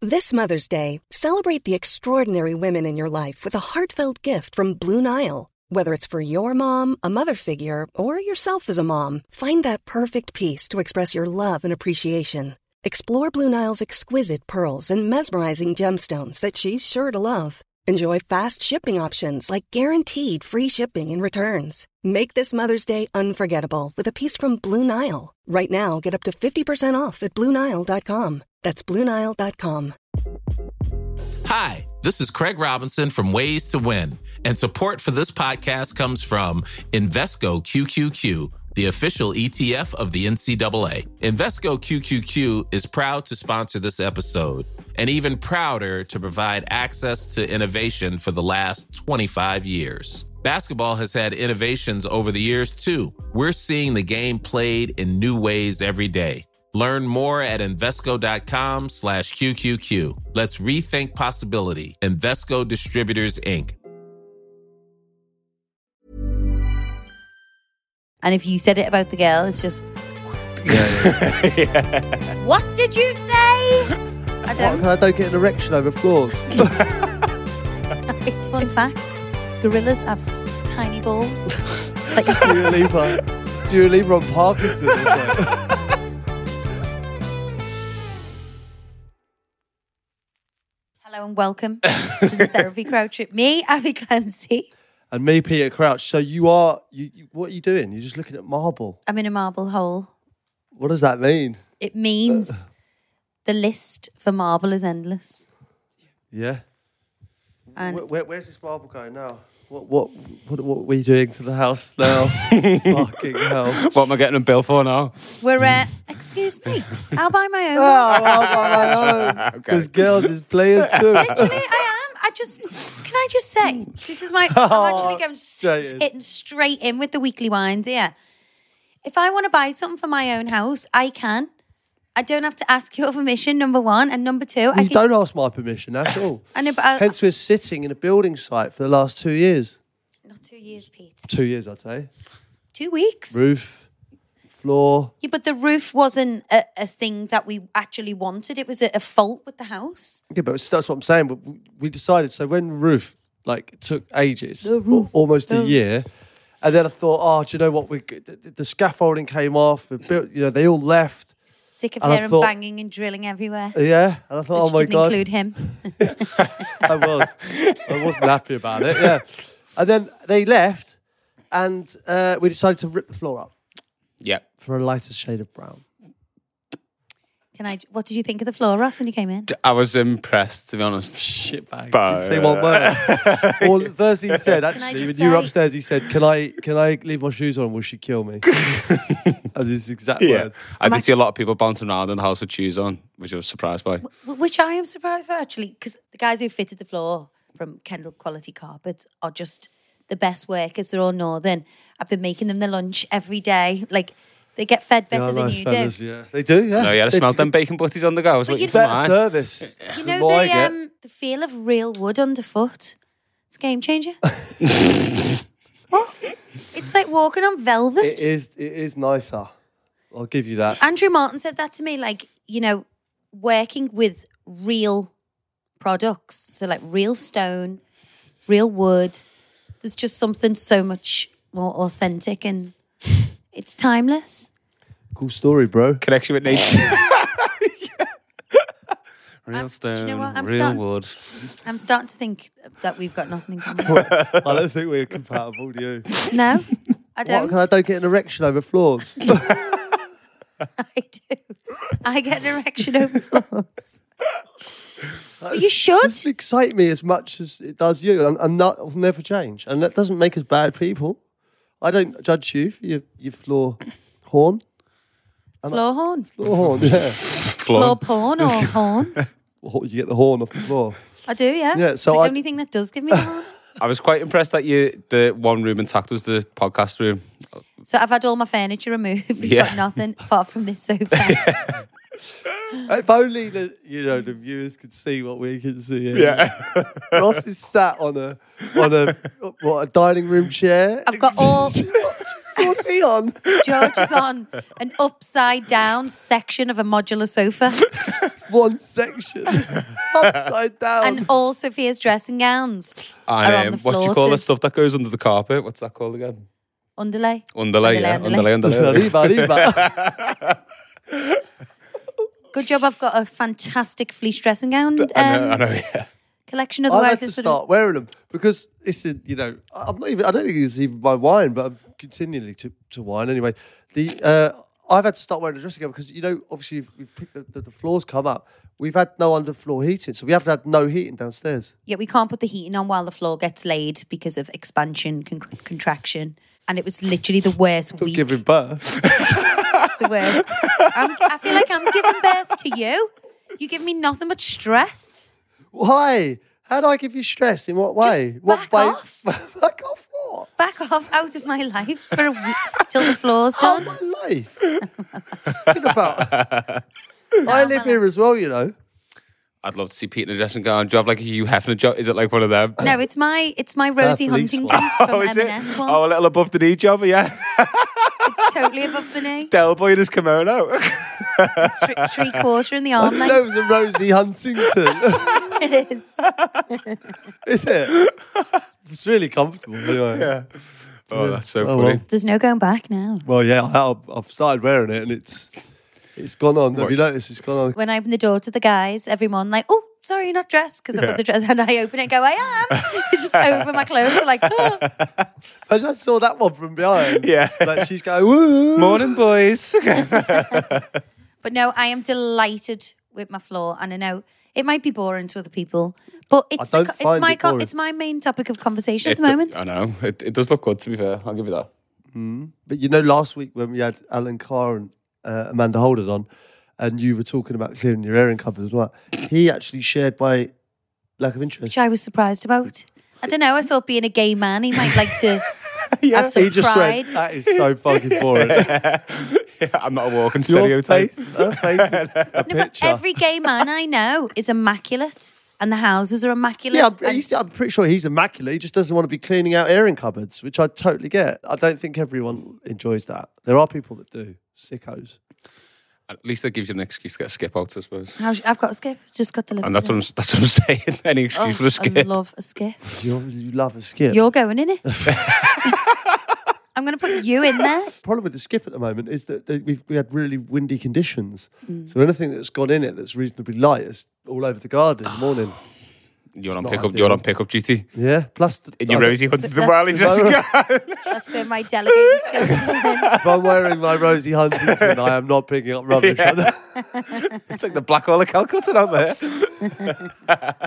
This Mother's Day, celebrate the extraordinary women in your life with a heartfelt gift from Blue Nile. Whether it's for your mom, a mother figure, or yourself as a mom, find that perfect piece to express your love and appreciation. Explore Blue Nile's exquisite pearls and mesmerizing gemstones that she's sure to love. Enjoy fast shipping options like guaranteed free shipping and returns. Make this Mother's Day unforgettable with a piece from Blue Nile. Right now, get up to 50% off at BlueNile.com. That's BlueNile.com. Hi, this is Craig Robinson from Ways to Win, and support for this podcast comes from Invesco QQQ, the official ETF of the NCAA. Invesco QQQ is proud to sponsor this episode, and even prouder to provide access to innovation for the last 25 years. Basketball has had innovations over the years, too. We're seeing the game played in new ways every day. Learn more at Invesco.com/QQQ. Let's rethink possibility. Invesco Distributors, Inc. And if you said it about the girl, it's just... Yeah. What did you say? I don't. I don't get an erection over floors. It's fun fact. Gorillas have tiny balls. Like Do you leave on Parkinson's or something? Hello and welcome to the Therapy Crowd Trip. Me, Abby Clancy. And me, Peter Crouch. So you are, what are you doing? You're just looking at marble. I'm in a marble hole. What does that mean? It means the list for marble is endless. Yeah. And Where's this marble going now? What are we doing to the house now? Fucking hell. What am I getting a bill for now? we're, excuse me, I'll buy my own. Because girls is players too. Literally, I am. Can I just say, this is I'm actually going hitting straight in with the weekly wines here. If I want to buy something for my own house, I can. I don't have to ask your permission, number one. And number two, You don't ask my permission at all. I know, but Hence we're sitting in a building site for the last 2 years. not 2 years, Pete. 2 years, I'd say. 2 weeks. Roof, floor. Yeah, but the roof wasn't a thing that we actually wanted. It was a fault with the house. Yeah, but that's what I'm saying. But we decided, so when roof, it took ages, almost a year. And then I thought, do you know what? The scaffolding came off. They all left. Sick of And I hearing thought- banging and drilling everywhere. Yeah. And I thought, Which oh my didn't God. include him. I wasn't happy about it, yeah. And then they left and we decided to rip the floor up Yep. for a lighter shade of brown. What did you think of the floor, Ross, when you came in? I was impressed, to be honest. Shitbag. But- Didn't say one word. Well, the first thing he said, actually, just when you were say- upstairs, he said, can I leave my shoes on? Will she kill me? That was his exact words. I did see a lot of people bouncing around in the house with shoes on, which I was surprised by. Which I am surprised by, actually, because the guys who fitted the floor from Kendall Quality Carpets are just the best workers. They're all northern. I've been making them their lunch every day. They get fed better than nice you fellas, do. yeah. They do, yeah. No, you had to smell them bacon butties on the go. I was waiting for Better mine. service. You than know what I get. the feel of real wood underfoot? It's a game changer. What? It's like walking on velvet. It is nicer. I'll give you that. Andrew Martin said that to me, working with real products, so real stone, real wood, there's just something so much more authentic and it's timeless. Cool story, bro. Connection with nature. Real stone, do you know what? real wood. I'm starting to think that we've got nothing in common. I don't think we're compatible, do you? No, I don't. I don't get an erection over floors. I do. I get an erection over floors. But you should. It doesn't excite me as much as it does you, and that will never change. And that doesn't make us bad people. I don't judge you for your floor horn. Floor horn. Floor horn, yeah. Floor porn or horn. You get the horn off the floor. I do, yeah. Yeah, It's so the I- only thing that does give me the horn. I was quite impressed that the one room intact was the podcast room. So I've had all my furniture removed. We've Yeah. got nothing apart from this sofa. If only the viewers could see what we can see. Here. Yeah. Ross is sat on a dining room chair. I've got all... What's he on? George is on an upside down section of a modular sofa. One section. Upside down. And all Sophia's dressing gowns are on the floor. What do you call that stuff that goes under the carpet? What's that called again? Underlay. Underlay. Arriba, arriba. Good job I've got a fantastic fleece dressing gown I know, yeah. collection. I had Otherwise, to this would start wearing them because it's a, I'm not even. I don't think it's even my wine, but I'm continually to wine anyway. I've had to start wearing a dressing gown because obviously we've picked the floors come up. We've had no underfloor heating, so we have had no heating downstairs. Yeah, we can't put the heating on while the floor gets laid because of expansion, contraction. And it was literally the worst week. Giving birth. It's the worst. I feel like I'm giving birth to you. You give me nothing but stress. Why? How do I give you stress? In what way? Just What back way? off. Back off what? Back off out of my life for a week till the floor's Oh, done. my life. Think about. I live here as well, I'd love to see Pete in a dressing gown. Do you have like a Hugh Hefner job? Is it like one of them? No, it's my Rosie police Huntington one. from is it? M&S one. Oh, a little above the knee job, yeah. It's totally above the knee. Del Boy in his kimono. Three-quarter in the I arm didn't length. know it was a Rosie Huntington. It is. Is it? It's really comfortable anyway. Yeah. Oh, that's so Oh, funny. well. There's no going back now. Well, yeah, I've started wearing it and it's gone on. Have you noticed? It's gone on. When I open the door to the guys, every morning, like, oh, sorry, you're not dressed because I've got the dress. And I open it and go, I am. It's just over my clothes. They're like, oh. I just saw that one from behind. Yeah. Like she's going, woo. Morning, boys. But no, I am delighted with my floor. And I know it might be boring to other people, but it's I don't find it boring. it's my main topic of conversation at the moment. I know. It does look good, to be fair. I'll give you that. But last week when we had Alan Carr and Amanda Holden on, and you were talking about clearing your airing cupboards as well, he actually shared my lack of interest. Which I was surprised about. I don't know. I thought being a gay man, he might like to have some He just pride. went, that is so fucking boring. I'm not a walking Your stereotype. face, her face is a No, but picture. every gay man I know is immaculate, and the houses are immaculate. Yeah, and- I'm pretty sure he's immaculate. He just doesn't want to be cleaning out airing cupboards, which I totally get. I don't think everyone enjoys that. There are people that do. Sickos. At least that gives you an excuse to get a skip out, I suppose. I've got a skip. It's just got delivered. And that's what I'm saying. Any excuse for a skip. I love a skip. You love a skip. You're going in it. I'm going to put you in there. The problem with the skip at the moment is that we had really windy conditions. So anything that's gone in it that's reasonably light is all over the garden in the morning. You're on not pickup. ideal. You're on pickup duty. Yeah. Plus, In your Rosie Huntington that's- Wiley dressing gown. That's where my delegating skills come in. if I'm wearing my Rosie Huntington, I am not picking up rubbish. Yeah. It's like the Black Hole of Calcutta out there.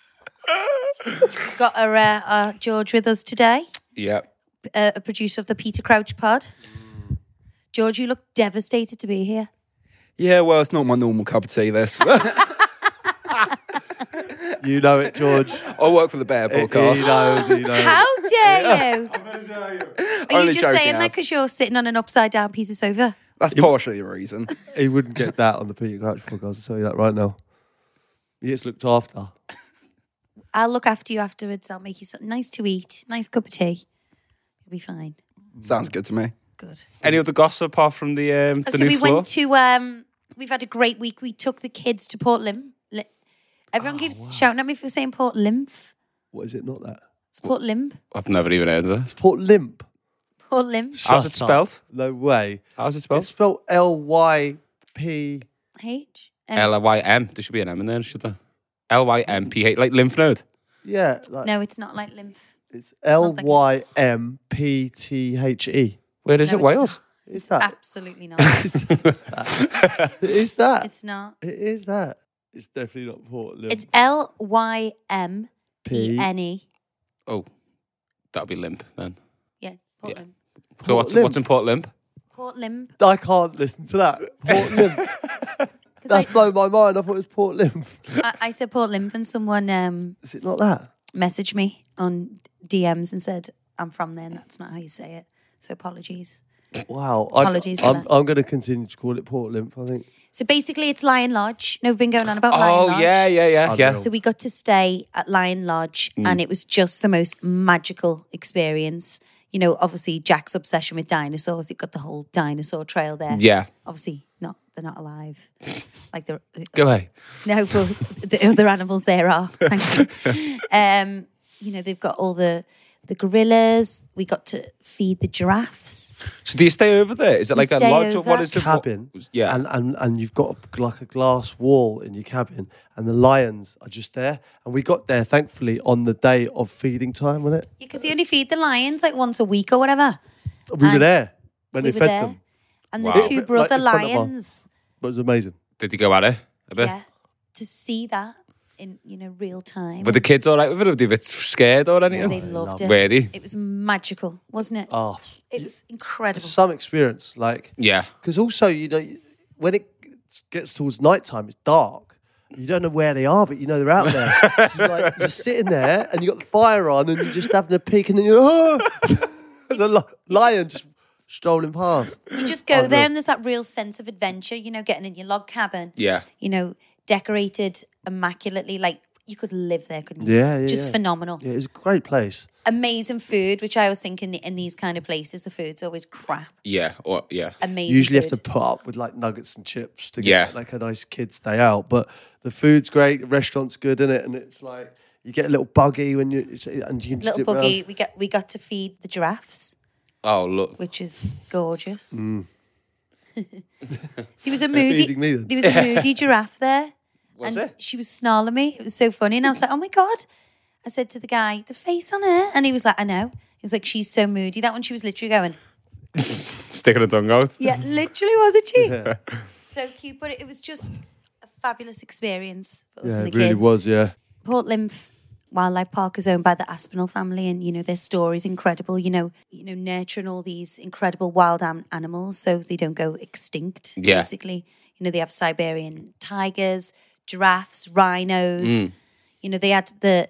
Got our George with us today, Yeah. a producer of the Peter Crouch pod. George, you look devastated to be here. Yeah, well, it's not my normal cup of tea, this. You know it, George. I work for the Bear He podcast. knows. He knows. How dare you? Are Only you just joking, saying that Av. because you're sitting on an upside down piece of sofa? That's partially the reason. He wouldn't get that on the Peter Crouch podcast. I'll tell you that right now. He gets looked after. I'll look after you afterwards. I'll make you something nice to eat. Nice cup of tea. You'll be fine. Sounds good to me. Good. Any other gossip apart from the So new we floor? went to, we've had a great week. We took the kids to Port Lim. Everyone keeps shouting at me for saying Port Lymph. What is it? Not that. It's Port Limb. I've never even heard of it. It's Port Limp. Port Limb. How's it Shut up. spelled? No way. How's it It's spelled? spelled L-Y-P. H. L-Y-M. There should be an M in there, should there? L-Y-M-P-H, like lymph node. Yeah. Like, No, it's not like lymph. It's not like- L-Y-M-P-T-H-E. Where is No, it? it's Wales? Is that? Absolutely not. It is that. It's not. It is that. It's definitely not Port Limp. It's L-Y-M-P-N-E. Oh, that'll be limp then. Yeah, Port Yeah. Limb. So Port what's Limp. in Port Limp? Port Limb. I can't listen to that. Port Limp. 'Cause That's blown my mind. I thought it was Port Limp. I said Port Limb and someone Is it not that? messaged me on DMs and said, I'm from there and that's not how you say it. So apologies. Wow. Apologies for I'm that. going to continue to call it Port Limp, I think. So basically it's Lion Lodge. No, we've been going on about Lion Lodge. yeah. So we got to stay at Lion Lodge and it was just the most magical experience. you know, obviously Jack's obsession with dinosaurs. You've got the whole dinosaur trail there. Yeah. Obviously, they're not alive. Like they're Go away. no, but the other animals there are. Thank you. You know, they've got all the gorillas. We got to feed the giraffes. So do you stay over there? Is it like a stay lodge or over. what is it? Cabin. Yeah. And you've got like a glass wall in your cabin, and the lions are just there. And we got there, thankfully, on the day of feeding time, wasn't it? Because they only feed the lions like once a week or whatever. We were And there when We they were fed there. them. And Wow. the two Right brother in front of us. lions. It was amazing. Did you go at it a bit? Yeah. To see that in, you know, real time. Were the kids all right with it? Were they a bit scared or anything? They loved it. Were they? It was magical, wasn't it? Oh, It's incredible. some experience. Like, Yeah. because also, you know, when it gets towards nighttime, it's dark. You don't know where they are, but you know they're out there. So you're sitting there and you got the fire on and you're just having a peek and then you're, oh! There's a lion just strolling past. You just go there and there's that real sense of adventure, you know, getting in your log cabin. Yeah. You know, decorated immaculately. Like, you could live there, couldn't you? Yeah, yeah, Just yeah. phenomenal. Yeah, it's a great place. Amazing food, which I always think in these kind of places, the food's always crap. Yeah. Or yeah. Amazing You usually have food. to put up with like nuggets and chips to get Yeah. like a nice kid's day out. But the food's great, the restaurant's good, isn't it? And it's like you get a little buggy when you and you can Little sit buggy. around. We got to feed the giraffes, Oh, look. which is gorgeous. Mm. There was a They're moody. feeding me then. There was a moody giraffe there. Was and it? she was snarling me. It was so funny. And I was like, oh my God. I said to the guy, the face on her. And he was like, I know. He was like, she's so moody. That one, she was literally going, Sticking a tongue out. yeah, literally, wasn't she? So cute. But it was just a fabulous experience for us Yeah, and it the really kids. was, yeah. Port Lymph Wildlife Park is owned by the Aspinall family, and you know their story's incredible. You know, nurturing all these incredible wild animals so they don't go extinct. Yeah. Basically, you know, they have Siberian tigers, giraffes, rhinos. You know, they had the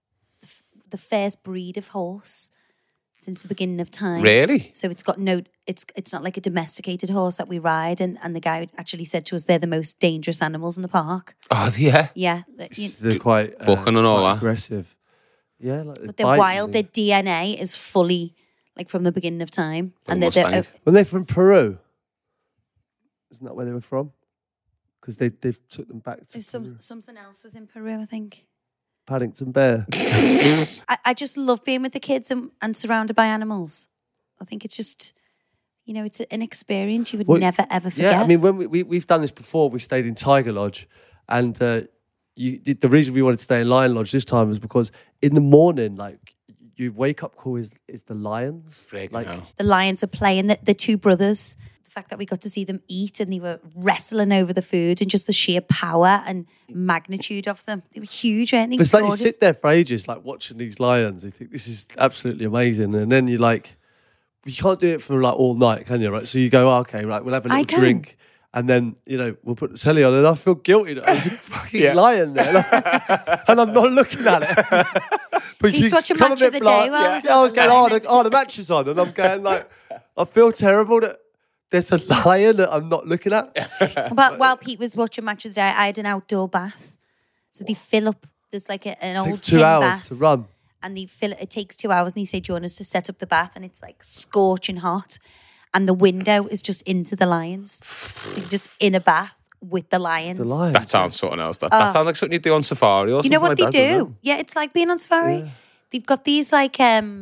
first breed of horse since the beginning of time. Really? So it's got no. It's not like a domesticated horse that we ride, and the guy actually said to us they're the most dangerous animals in the park. Oh, yeah. Yeah, They're quite Bucking and all quite that. aggressive. Yeah, like but they're wild. Their DNA is fully like from the beginning of time, and they're Mustang. When they're from Peru, isn't that where they were from? Because they took them back to Peru. something else was in Peru, I think. Paddington Bear. I just love being with the kids and surrounded by animals. I think it's just, you know, it's an experience you would Well, never ever forget. Yeah, I mean, when we've done this before, we stayed in Tiger Lodge, and the reason we wanted to stay in Lion Lodge this time was because in the morning, like you wake up call is the lions. Friggin' Like hell. the lions were playing, the two brothers. The fact that we got to see them eat and they were wrestling over the food and just the sheer power and magnitude of them. They were huge, weren't they? it's like you Gorgeous. sit there for ages, like watching these lions. You think this is absolutely amazing, and then you like, you can't do it for like all night, can you? Right? So you go, oh, okay, right, we'll have a I little can. drink. And then, you know, we'll put the telly on, and I feel guilty that there's a fucking lion there. And I'm not looking at it. But Need to watch a come match bit of the blunt. day while there's I was a going, lion the match is on. And I'm going, like, I feel terrible that there's a lion that I'm not looking at. But while Pete was watching Match of the Day, I had an outdoor bath. So they fill up, there's like an It old takes 2 tin hours bath, to run. and they fill it. It takes 2 hours, and he said, "Do you want us to set up the bath?" And it's like scorching hot, and the window is just into the lions. So you're just in a bath with the lions. The lion. That sounds something else. That sounds like something you do on safari or You something know what like they that, doesn't do? Yeah, it's like being on safari. They've got these like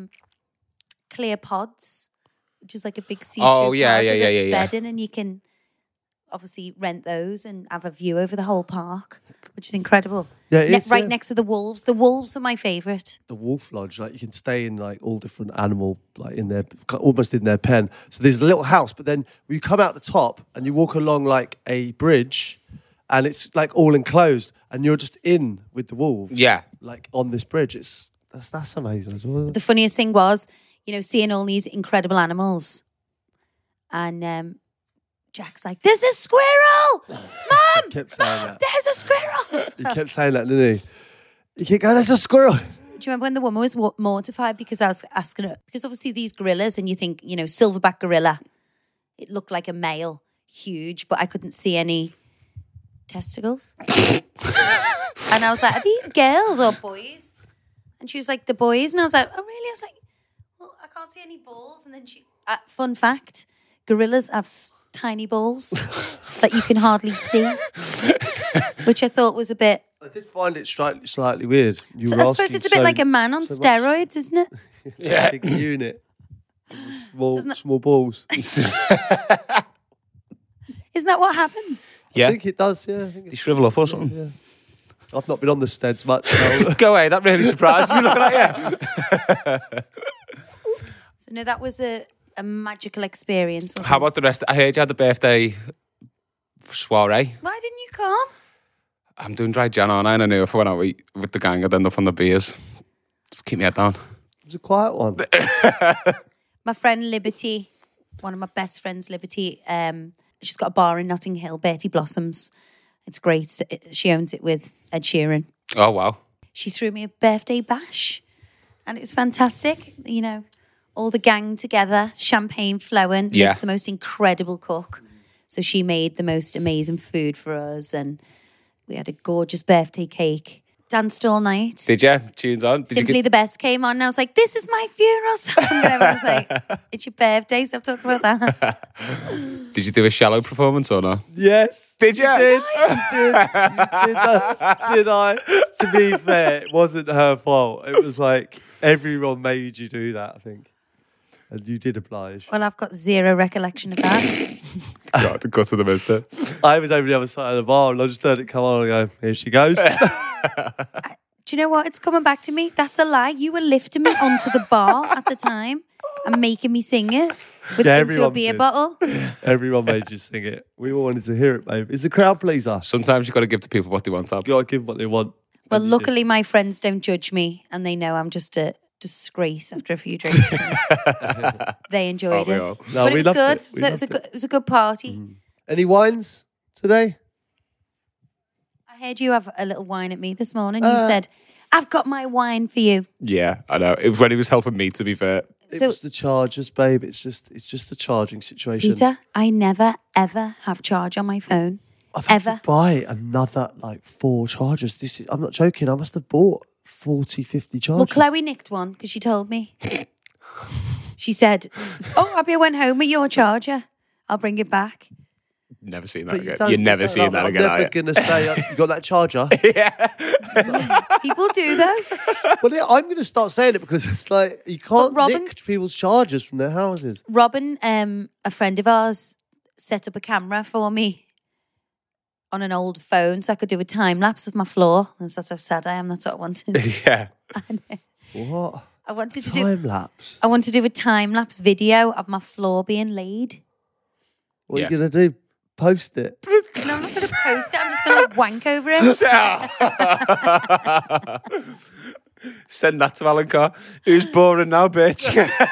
clear pods, which is like a big see-through Oh, yeah, pod yeah, with yeah, a yeah, yeah. bed in, and you can obviously rent those and have a view over the whole park, which is incredible. Yeah, it is, right yeah. next to the wolves. The wolves are my favourite. The wolf lodge, like you can stay in like all different animal, like in their, almost in their pen. So there's a little house, but then you come out the top and you walk along like a bridge, and it's like all enclosed, and you're just in with the wolves. Yeah. like on this bridge. That's amazing as well. The funniest thing was, you know, seeing all these incredible animals, and Jack's like, "There's a squirrel, Mum! Kept saying that. There's a squirrel." He kept saying that, didn't he? You keep going, there's a squirrel. Do you remember when the woman was mortified because I was asking her? Because obviously these gorillas, and you think, you know, silverback gorilla, it looked like a male, huge, but I couldn't see any testicles. And I was like, are these girls or boys? And she was like, the boys. And I was like, oh, really? I was like, well, I can't see any balls. And then fun fact, gorillas have tiny balls that you can hardly see, which I thought was a bit... I did find it slightly weird. You So were I suppose asking it's a bit like a man on so much. steroids, isn't it? Yeah. Big unit. Small, Doesn't it- small balls. Isn't that what happens? I Yeah. think it does, yeah. I think They it's, shrivel up or something. yeah. I've not been on the Steds much. So. Go away. That really surprised me looking at you. So no, that was a magical experience. Wasn't How it? about the rest? I heard you had the birthday soiree. Why didn't you come? I'm doing dry Jan, aren't I? And I knew if I went out with the gang, I'd end up on the beers. Just keep my head down. It was a quiet one. My friend Liberty, one of my best friends, Liberty, she's got a bar in Notting Hill, Bertie Blossoms. It's great. She owns it with Ed Sheeran. Oh, wow. She threw me a birthday bash and it was fantastic. You know, all the gang together, champagne flowing. Yeah. Liv's the most incredible cook. So she made the most amazing food for us and we had a gorgeous birthday cake. Danced all night. Did you? Tunes on? Did Simply you the Best came on and I was like, this is my funeral song. And everyone was like, it's your birthday, stop talking about that. Did you do a shallow performance or not? Yes. Did you? You did. You did I? To be fair, it wasn't her fault. It was like everyone made you do that, I think. And you did oblige. Well, I've got zero recollection of that. God, the gut of the mister. I was over the other side of the bar and I just heard it come on and I go, here she goes. Do you know what? It's coming back to me. That's a lie. You were lifting me onto the bar at the time and making me sing it into a everyone beer did. bottle. Everyone made you sing it. We all wanted to hear it, babe. It's a crowd pleaser. Sometimes you've got to give to people what they want. Ab. You got to give them what they want. Well, And you did. luckily my friends don't judge me and they know I'm just a disgrace after a few drinks. And they enjoyed we it. all. No, But we it was loved good. it. We So it loved was a good party. Any wines today? I heard you have a little wine at me this morning. You said, I've got my wine for you. Yeah, I know. It was when he was helping me, to be fair. So, It's the chargers, babe. It's just the charging situation. Peter, I never, ever have charge on my phone. I've had ever. to buy another 4 chargers. I'm not joking. I must have bought 40, 50 chargers. Well, Chloe nicked one because she told me. She said, oh, Abby, I went home with your charger. I'll bring it back. Never seen that But you again. don't- You're never seeing that again, I'm are never you? going to say, you got that charger? People do, though. Well, yeah, I'm going to start saying it because it's like, you can't Robin- nick people's chargers from their houses. Robin, a friend of ours, set up a camera for me on an old phone so I could do a time lapse of my floor. That's how sad I am. That's what I wanted. Yeah. What? I wanted to do. Time lapse? I wanted to do a time lapse video of my floor being laid. What Yeah. are you going to do? Post it? No, I'm not going to post it. I'm just going to wank over it. Send that to Alan Carr. Who's boring now, bitch?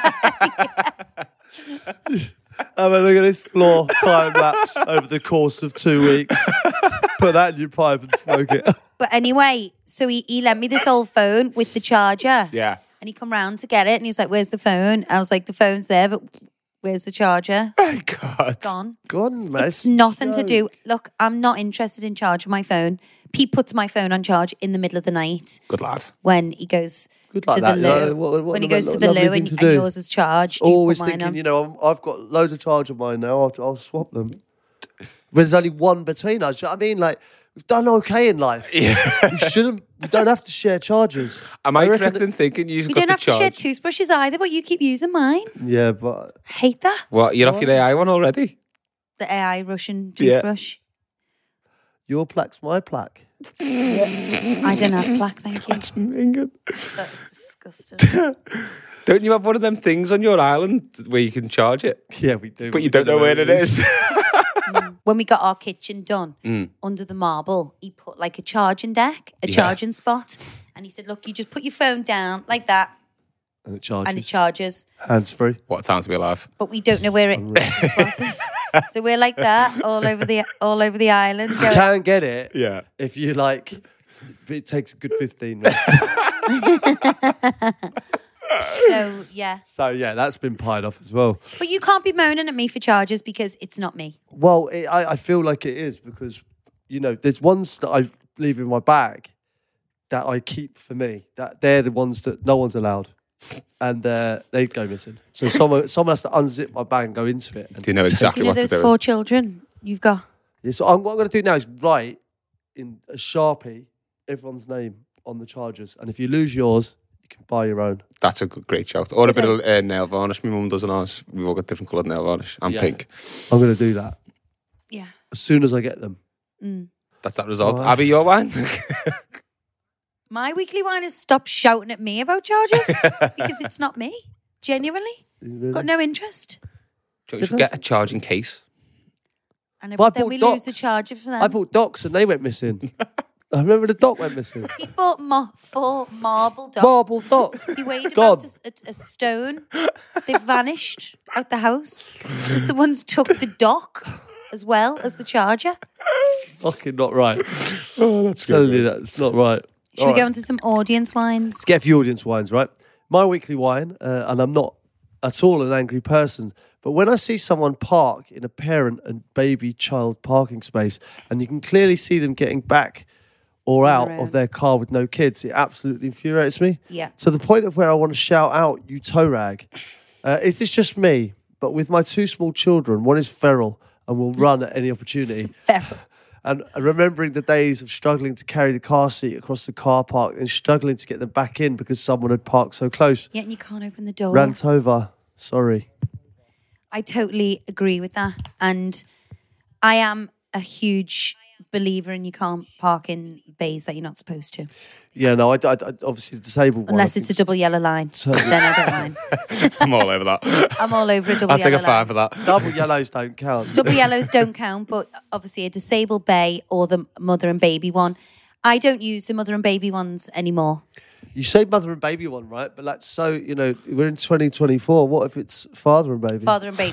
I mean, look at this floor time lapse over the course of 2 weeks. Put that in your pipe and smoke it. But anyway, so he lent me this old phone with the charger. Yeah. And he come round to get it and he's like, where's the phone? I was like, the phone's there, but where's the charger? Oh, God. Gone. Go on, mate. It's nothing to do. Look, I'm not interested in charging my phone. Pete puts my phone on charge in the middle of the night Good lad. when he goes Good like to that, the you loo. know, what when he a goes to the lovely loo thing and, to and do. yours is charged. you Always put mine thinking, on. you know, I've got loads of charge of mine now. I'll swap them. There's only one between us. You know what I mean, like, we've done okay in life. Yeah. We don't have to share chargers. Am I reckon correct that- in thinking you've We got don't the have to share charge? toothbrushes either, but you keep using mine. Yeah, but I hate that. What? You're off your AI one already? The AI Russian Yeah. toothbrush. your plaque's my plaque. I don't have plaque, thank you. Minging. That's disgusting. Don't you have one of them things on your island where you can charge it? Yeah, we do. But you don't know where it is. When we got our kitchen done, Mm. under the marble, he put like a charging deck, a charging spot. And he said, look, you just put your phone down like that And it charges. and it charges. Hands free. What a time to be alive. But we don't know where it the spot is. So we're like that all over the island. You going, can get it Yeah. if you like. It takes a good 15 minutes. so yeah. So yeah, that's been pied off as well. But you can't be moaning at me for charges because it's not me. Well, I feel like it is because, you know, there's ones that I leave in my bag that I keep for me. That they're the ones that no one's allowed. and they'd go missing. So someone has to unzip my bag and go into it. And Do you know exactly You know what to those do? 4 children you've got? Yeah, so what I'm going to do now is write in a Sharpie everyone's name on the chargers. And if you lose yours, you can buy your own. That's a great shout. Or a bit of nail varnish. My mum does on ours. We've all got different coloured nail varnish. I'm Yeah. pink. I'm going to do that Yeah. as soon as I get them. That's that result. All right. Abby, your wine? My weekly wine is stop shouting at me about charges because it's not me. Genuinely. Got no interest. You should get a charging case. And Well, I then bought we Docs. lose the charger for them. I bought Docs and they went missing. I remember the Doc went missing. He bought 4 marble dogs. Marble Doc. They weighed Gone. about a stone. They vanished out the house. So someone's took the dock as well as the charger. Fucking not right. Oh, that's Telling you that it's not right. Should we go into some audience wines? Get a few audience wines, right? My weekly wine, and I'm not at all an angry person, but when I see someone park in a parent and baby child parking space, and you can clearly see them getting back or out own. of their car with no kids, it absolutely infuriates me. Yeah. To the point of where I want to shout out, you toe rag. Is this just me? But with my 2 small children, one is feral and will run at any opportunity. Feral. And remembering the days of struggling to carry the car seat across the car park and struggling to get them back in because someone had parked so close. Yeah, and you can't open the door. Rant over. Sorry. I totally agree with that. And I am a huge believer in you can't park in bays that you're not supposed to. Yeah, no, I obviously the disabled one. Unless I it's a think double yellow line. Totally. Then I don't mind. I'm all over that. I'm all over a double I'll yellow take a 5 line. for that. double yellows don't count. Double yellows don't count, but obviously a disabled bay or the mother and baby one. I don't use the mother and baby ones anymore. You say mother and baby one, right? But that's so, we're in 2024. What if it's father and baby? Father and baby.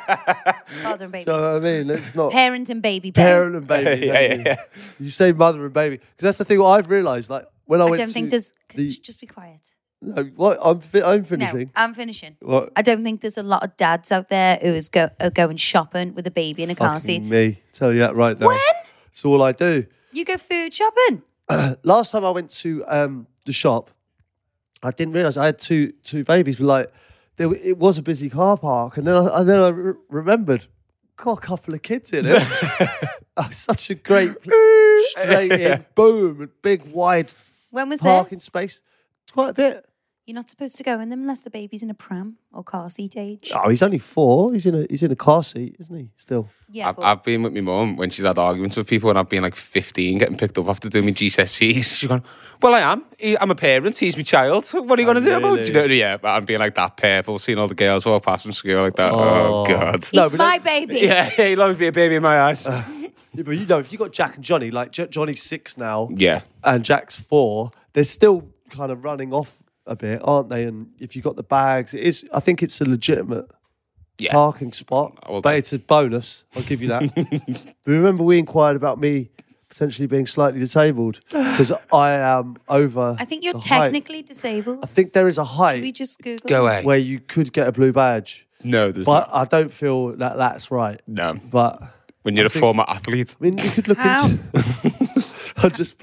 Father and baby. Do you know what I mean? It's not Parent and baby bay. parent and baby. Yeah. You say mother and baby. Because that's the thing what I've realised. Like, when I I went don't to think there's... the- Just be quiet. No, what? I'm No, finishing. I'm finishing. What? I don't think there's a lot of dads out there who are going shopping with a baby in a car Fucking seat. me. Tell you that right now. When? That's all I do. You go food shopping. Last time I went to the shop, I didn't realise I had two babies. But like, it was a busy car park, and then I remembered, got a couple of kids in it. Such a great straight in, boom, big wide When was parking this? space. It's quite a bit. You're not supposed to go in them unless the baby's in a pram or car seat age. Oh, he's only 4. He's in a car seat, isn't he? Still. Yeah, I've been with my mum when she's had arguments with people, and I've been like 15 getting picked up after doing my GCSEs. She's gone, well, I am. I'm a parent. He's my child. So what are you going to do about it? really? Yeah, but I'm being like that purple, seeing all the girls walk past from school like that. Oh, God. He's No, but my baby. Yeah, he'll always be a baby in my eyes. Yeah, but if you got Jack and Johnny, like Johnny's 6 now, Yeah. and Jack's 4, they're still kind of running off a bit, aren't they? And if you got the bags, I think it's a legitimate Yeah. parking spot, Well but done. it's a bonus. I'll give you that. But remember, we inquired about me potentially being slightly disabled because I am over. I think you're the height. technically disabled. I think there is a Should we height just Google? Go away. where you could get a blue badge, No, there's but not. I don't feel that that's right. No. But When you're a former athlete. I mean, you could look How? into. I just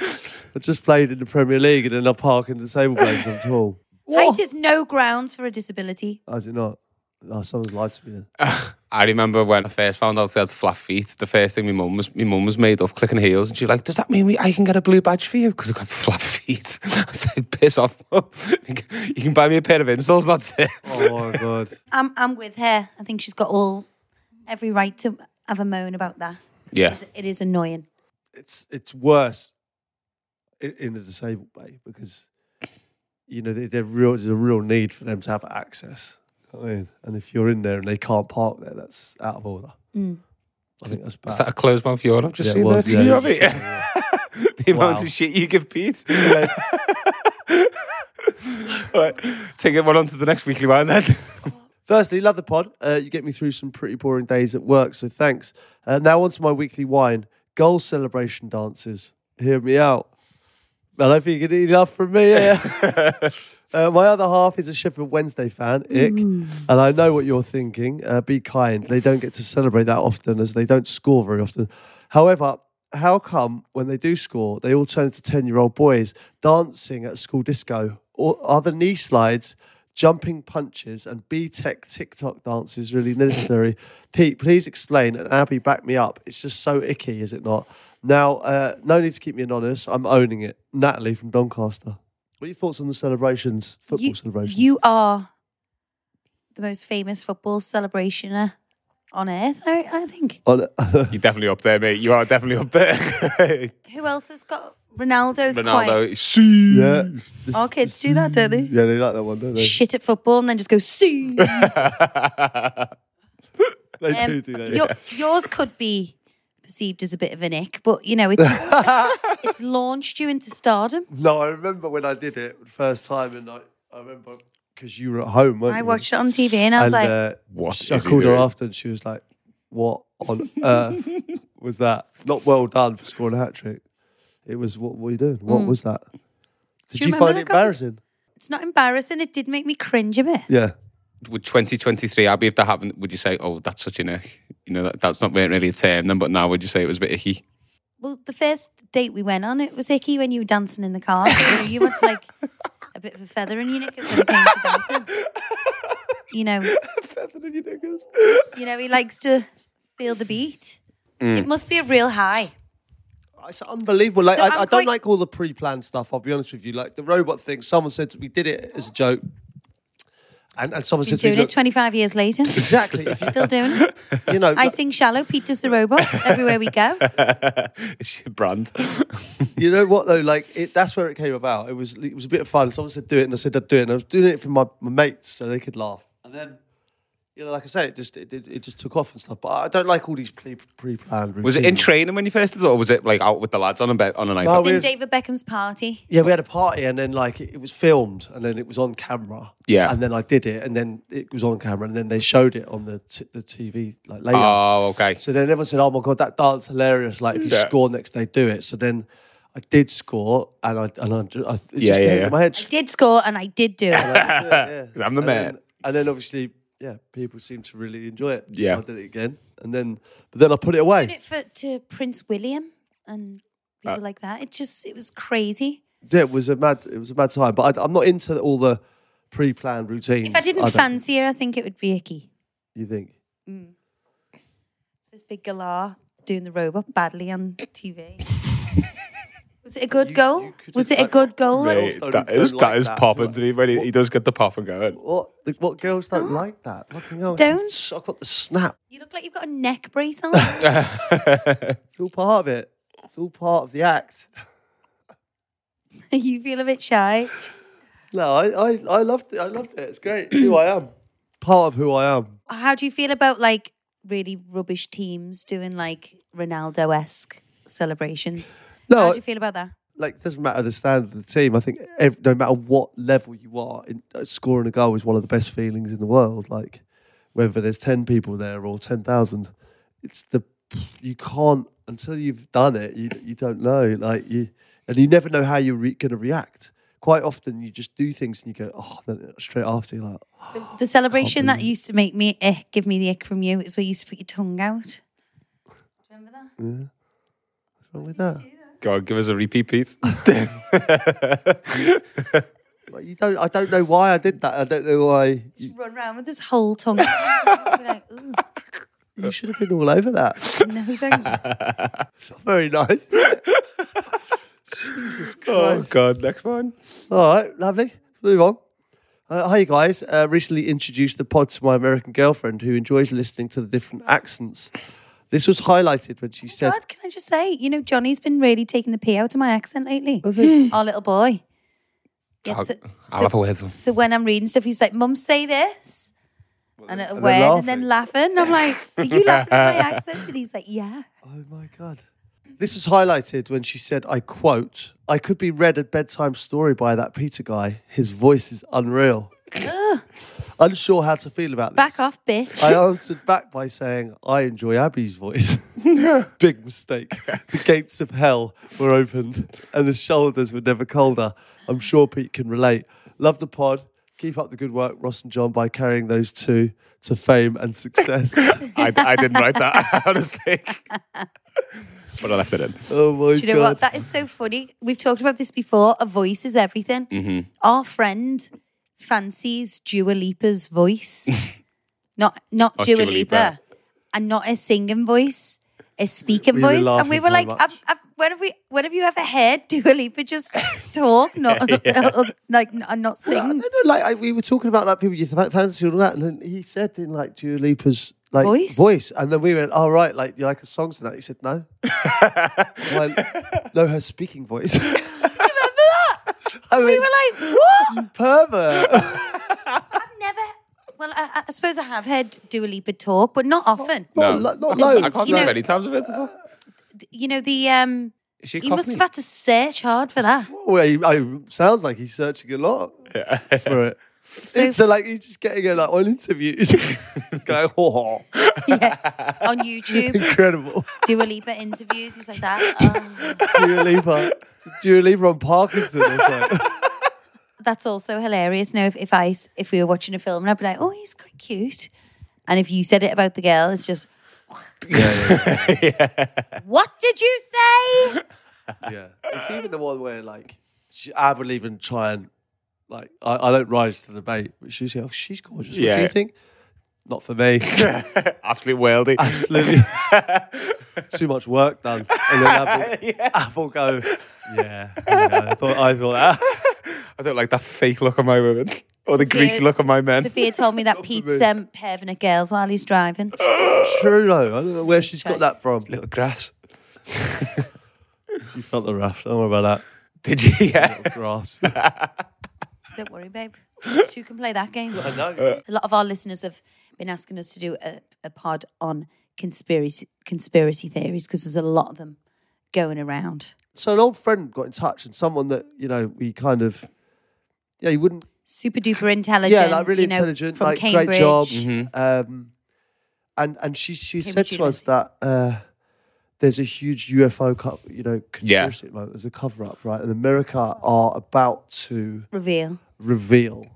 played in the Premier League and then I park in disabled places. I'm tall. Height is no grounds for a disability. Oh, is it not? Oh, someone's lied to me then. I remember when I first found out I had flat feet, the first thing my mum was made up clicking heels, and she was like, does that mean I can get a blue badge for you? Because I've got flat feet. I was like, piss off, Mum. You can buy me a pair of insoles, that's it. Oh my God. I'm with her. I think she's got every right to have a moan about that. 'Cause Yeah. It is annoying. It's worse in a disabled bay because there's a real need for them to have access. I mean, and if you're in there and they can't park there, that's out of order. I think that's bad. Is that a closed mouth yawn I've just Yeah, seen it was, there? yeah, You know what I mean? The amount Wow. of shit you give Pete. All right, take it on to the next weekly wine then. Firstly, love the pod. You get me through some pretty boring days at work, so thanks. Now on to my weekly wine. Goal celebration dances. Hear me out. I don't think you can eat enough from me here. My other half is a Sheffield Wednesday fan, Ick, and I know what you're thinking. Be kind. They don't get to celebrate that often as they don't score very often. However, how come when they do score, they all turn into 10-year-old boys dancing at school disco Or are the knee slides, jumping punches, and B-Tech TikTok dances really necessary? Pete, please explain. And Abby, back me up. It's just so icky, is it not? Now, no need to keep me anonymous. I'm owning it. Natalie from Doncaster. What are your thoughts on the celebrations, football celebrations? You are the most famous football celebrationer on earth, I think. You're definitely up there, mate. You are definitely up there. Who else has got Ronaldo's Ronaldo. Yeah. Our kids do that, don't they? Yeah, they like that one, don't they? Shit at football and then just go, see. They do that. Yours could be perceived as a bit of an ick, but you know, it's launched you into stardom. No, I remember when I did it the first time, and I remember because you were at home, weren't I you? watched it on TV and I was like, What I is he called her doing? after and she was like, what on earth was that? Not well done for scoring a hat-trick. It was, what were you doing? What was that? Did Do you you find remember it that, Gabby? embarrassing? it's not embarrassing. It did make me cringe a bit. Yeah. Would 2023, Abby, if that happened, would you say, oh, that's such an ick? You know, that's not really a term then, but now would you say it was a bit icky? Well, the first date we went on, it was icky when you were dancing in the car. So you were like a bit of a feather in your knickers when it came to dancing. You know, Feather in your knickers. you know, he likes to feel the beat. It must be a real high. It's unbelievable. Like, So I I'm don't quite- like all the pre-planned stuff, I'll be honest with you. Like the robot thing, someone said to me, did it as a joke. And someone Been said to me, doing it look, 25 years later. exactly. If you, Still doing it. you know, I sing Shallow, Pete does the robot everywhere we go. It's your brand. you know what though? Like that's where it came about. It was a bit of fun. Someone said do it, and I said I'd do it. And I was doing it for my mates so they could laugh. And then, you know, like I say, it just took off and stuff. But I don't like all these pre-planned routines. Was it in training when you first did it, or was it like out with the lads on a night No, out? It's in we're- David Beckham's party. Yeah, we had a party, and then like it was filmed, and then it was on camera. Yeah. And then I did it, and then it was on camera, and then they showed it on the TV like later. Oh, okay. So then everyone said, "Oh my god, that dance hilarious! Like if you Yeah. score next day, do it." So then I did score, and it just Yeah, came yeah. in my head. I did score and I did do it. Yeah. 'Cause I'm the man. And then obviously, yeah, people seem to really enjoy it. Yeah. So I did it again, and then I put it away. Doing it to Prince William and people like that. It was crazy. Yeah, it was a mad time. But I'm not into all the pre-planned routines. If I didn't don't- fancy her, I think it would be icky. You think? It's this big galah doing the robot badly on TV. Was it a good goal? couldn't- Was it a good goal? Mate, Mate, don't- that don't is like that. popping to me when he does get the pop and going. What girls don't like that? Fucking hell. Don't. I've got the snap. You look like you've got a neck brace on. It's all part of it. It's all part of the act. You feel a bit shy. No, I loved it. I loved it. It's great. It's who I am. Part of who I am. How do you feel about like really rubbish teams doing like Ronaldo-esque celebrations? No, How do you feel about that? like, it doesn't matter the standard of the team. I think no matter what level you are, scoring a goal is one of the best feelings in the world. Like, whether there's 10 people there or 10,000, you can't, until you've done it, you don't know. Like, you never know how you're going to react. Quite often, you just do things and you go, oh, then straight after, you're like, The celebration that used to make me give me the ick from you is where you used to put your tongue out. Do you remember that? what's wrong with that? Go on, give us a repeat, Pete. Like, I don't know why I did that. I don't know why. Run around with this whole tongue. I'd be like, ooh, You should have been all over that. no thanks. Very nice. Jesus Christ. Oh, God, next one. All right, lovely. Move on. Hi, guys. Recently introduced the pod to my American girlfriend who enjoys listening to the different accents. This was highlighted when she said, God, can I just say, you know, Johnny's been really taking the pee out of my accent lately. Was he? Our little boy. Yeah, I'll have a word with him. so when I'm reading stuff, he's like, Mum, say this. And a then word, and laughing. then laughing. I'm like, are you laughing at my accent? And he's like, yeah. oh my God. This was highlighted when she said, I quote, I could be read a bedtime story by that Peter guy. His voice is unreal. Unsure how to feel about this. Back off, bitch. I answered back by saying, I enjoy Abby's voice. Big mistake. The gates of hell were opened and the shoulders were never colder. I'm sure Pete can relate. Love the pod. Keep up the good work, Ross and John, by carrying those two to fame and success. I didn't write that, honestly. But I left it in. Oh my Do you know what? That is so funny. We've talked about this before. A voice is everything. Mm-hmm. Our friend fancies Dua Lipa's voice. not Oh, Dua Dua Lipa. Lipa. And not a singing voice, a speaking We were voice. And laughing we were so like, much. when have you ever heard Dua Lipa just talk, not like and not I sing? don't know, like we were talking about like people you fancy and all that, and then he said in like Dua Lipa's like Voice? and then we went, "Oh right, like you like her songs and that." He said, "No." I went, "No, her speaking voice." Remember that? I We mean, were like, what? pervert. I've never. Well, I suppose I have heard Dua Lipa talk, but not often. No, not I loads. can't You think of know- any times of it. Is You know the Is she a you must Cockney? have had to search hard for that. Well, he sounds like he's searching a lot for it. So, So like he's just getting it like on interviews, going, "Oh, yeah, on YouTube, incredible." Dua Lipa interviews. He's like that. Oh. Dua Lipa on Parkinson or something. That's also hilarious. Now, if we were watching a film and I'd be like, "Oh, he's quite cute," and if you said it about the girl, it's just, "What did you say?" Yeah, it's even the one where like I will even try and like I don't rise to the bait, but she's like, "Oh, she's gorgeous." What do Yeah. you think? Not for me. Absolute worldy. Absolutely. Too much work done. And then Apple go, yeah. I thought that. I don't like that fake look on my women or the Sophia- greasy look on my men. Sophia told me that Pete's perving at girls while he's driving. True though. I don't know where she's got that from. Little grass. You felt the rough. Don't worry about Did you? Yeah. that. Grass. Don't worry, babe. Two can play that game. I know. A lot of our listeners have been asking us to do a pod on conspiracy theories because there's a lot of them going around. So an old friend got in touch and someone that, you know, we kind of, yeah, you wouldn't, Super duper intelligent. yeah, like really you know, intelligent, from like Cambridge. great job. Mm-hmm. And she said to us University. that there's a huge UFO, conspiracy at the moment. There's a cover up, right? And America are about to Reveal reveal,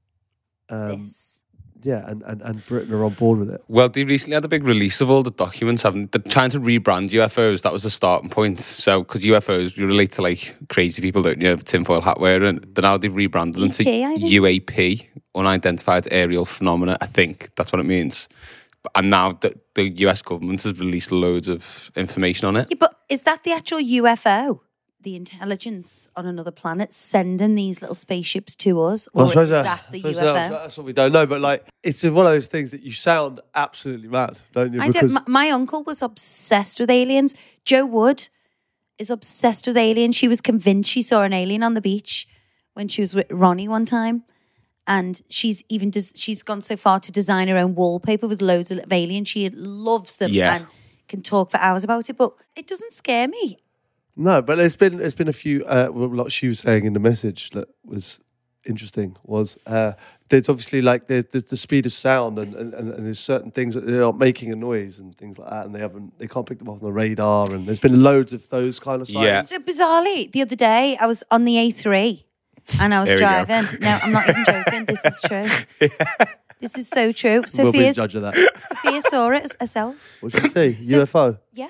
this. yeah, and Britain are on board with it. Well, they recently had a big release of all the documents. They're trying to rebrand UFOs. That was the starting point. So, because UFOs, you relate to like crazy people, don't you? Tinfoil hat wearing. And now they've rebranded them to ET, I think. UAP, Unidentified Aerial Phenomena. I think that's what it means. And now the US government has released loads of information on it. Yeah, but is that the actual UFO? The intelligence on another planet sending these little spaceships to us? Or is that the UFO? That's what we don't know. But like, it's one of those things that you sound absolutely mad, don't you? I don't. My uncle was obsessed with aliens. Joe Wood is obsessed with aliens. She was convinced she saw an alien on the beach when she was with Ronnie one time, and she's gone so far to design her own wallpaper with loads of aliens. She loves them and can talk for hours about it. But it doesn't scare me. No, but there's been a few. What she was saying in the message that was interesting was there's obviously like the speed of sound and there's certain things that they're not making a noise and things like that, and they can't pick them up on the radar, and there's been loads of those kind of signs. Yeah. So bizarrely, the other day I was on the A3 and I was There we go. driving. No, I'm not even joking. This is true. This is so true. We'll be the Sophia's, judge of that. Sophia saw it herself. What did you see? So- UFO. Yeah.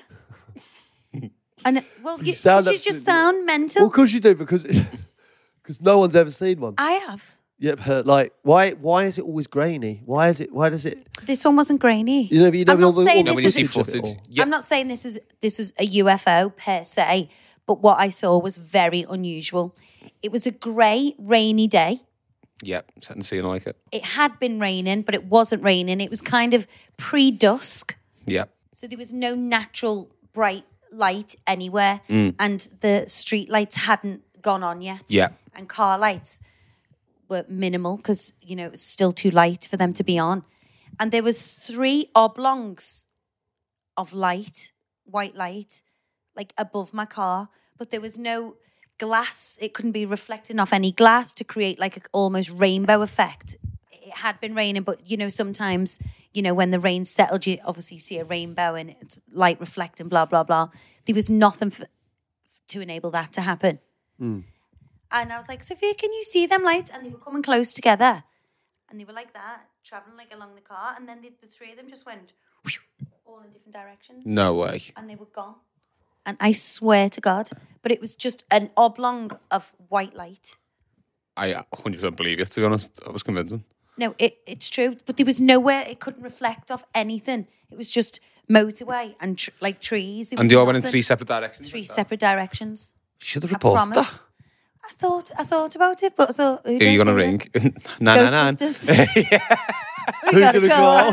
And well, you sound just absolutely- sound Well, mental. of course you do, because no one's ever seen one. I have. Yep. Like, why is it always grainy? Why does it? This one wasn't grainy. You know I'm not saying No, this when you is. see footage of it footage. all. Yeah. I'm not saying this is a UFO per se, but what I saw was very unusual. It was a grey, rainy day. Yep. Setting the scene like it. It had been raining, but it wasn't raining. It was kind of pre-dusk. Yep. So there was no natural bright light anywhere, and the street lights hadn't gone on yet. Yeah. And car lights were minimal because, you know, it was still too light for them to be on. And there was 3 oblongs of light, white light, like above my car, but there was no glass. It couldn't be reflecting off any glass to create like a almost rainbow effect. It had been raining, but you know, sometimes, you know, when the rain settled, you obviously see a rainbow and it's light reflecting, blah, blah, blah. There was nothing to enable that to happen. And I was like, Sophia, can you see them lights? And they were coming close together. And they were like that, traveling like along the car. And then the 3 of them just went whoosh, all in different directions. No way. And they were gone. And I swear to God, but it was just an oblong of white light. I 100% believe it, to be honest. I was convincing. No, it's true. But there was nowhere it couldn't reflect off anything. It was just motorway and like trees. There And was they all went in nothing. 3 separate directions. Three separate directions. You should have I reported promise. that. I thought about it, but I thought, who Who are you going to ring? 999. Ghostbusters. We gotta gonna call.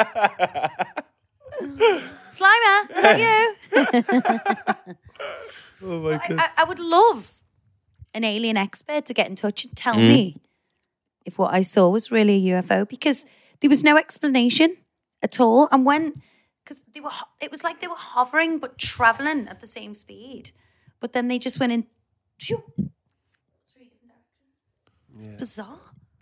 Slimer, is that you? Oh my god. I would love an alien expert to get in touch and tell me if what I saw was really a UFO, because there was no explanation at all. And because it was like they were hovering but traveling at the same speed, but then they just went in 3 different directions. It's bizarre.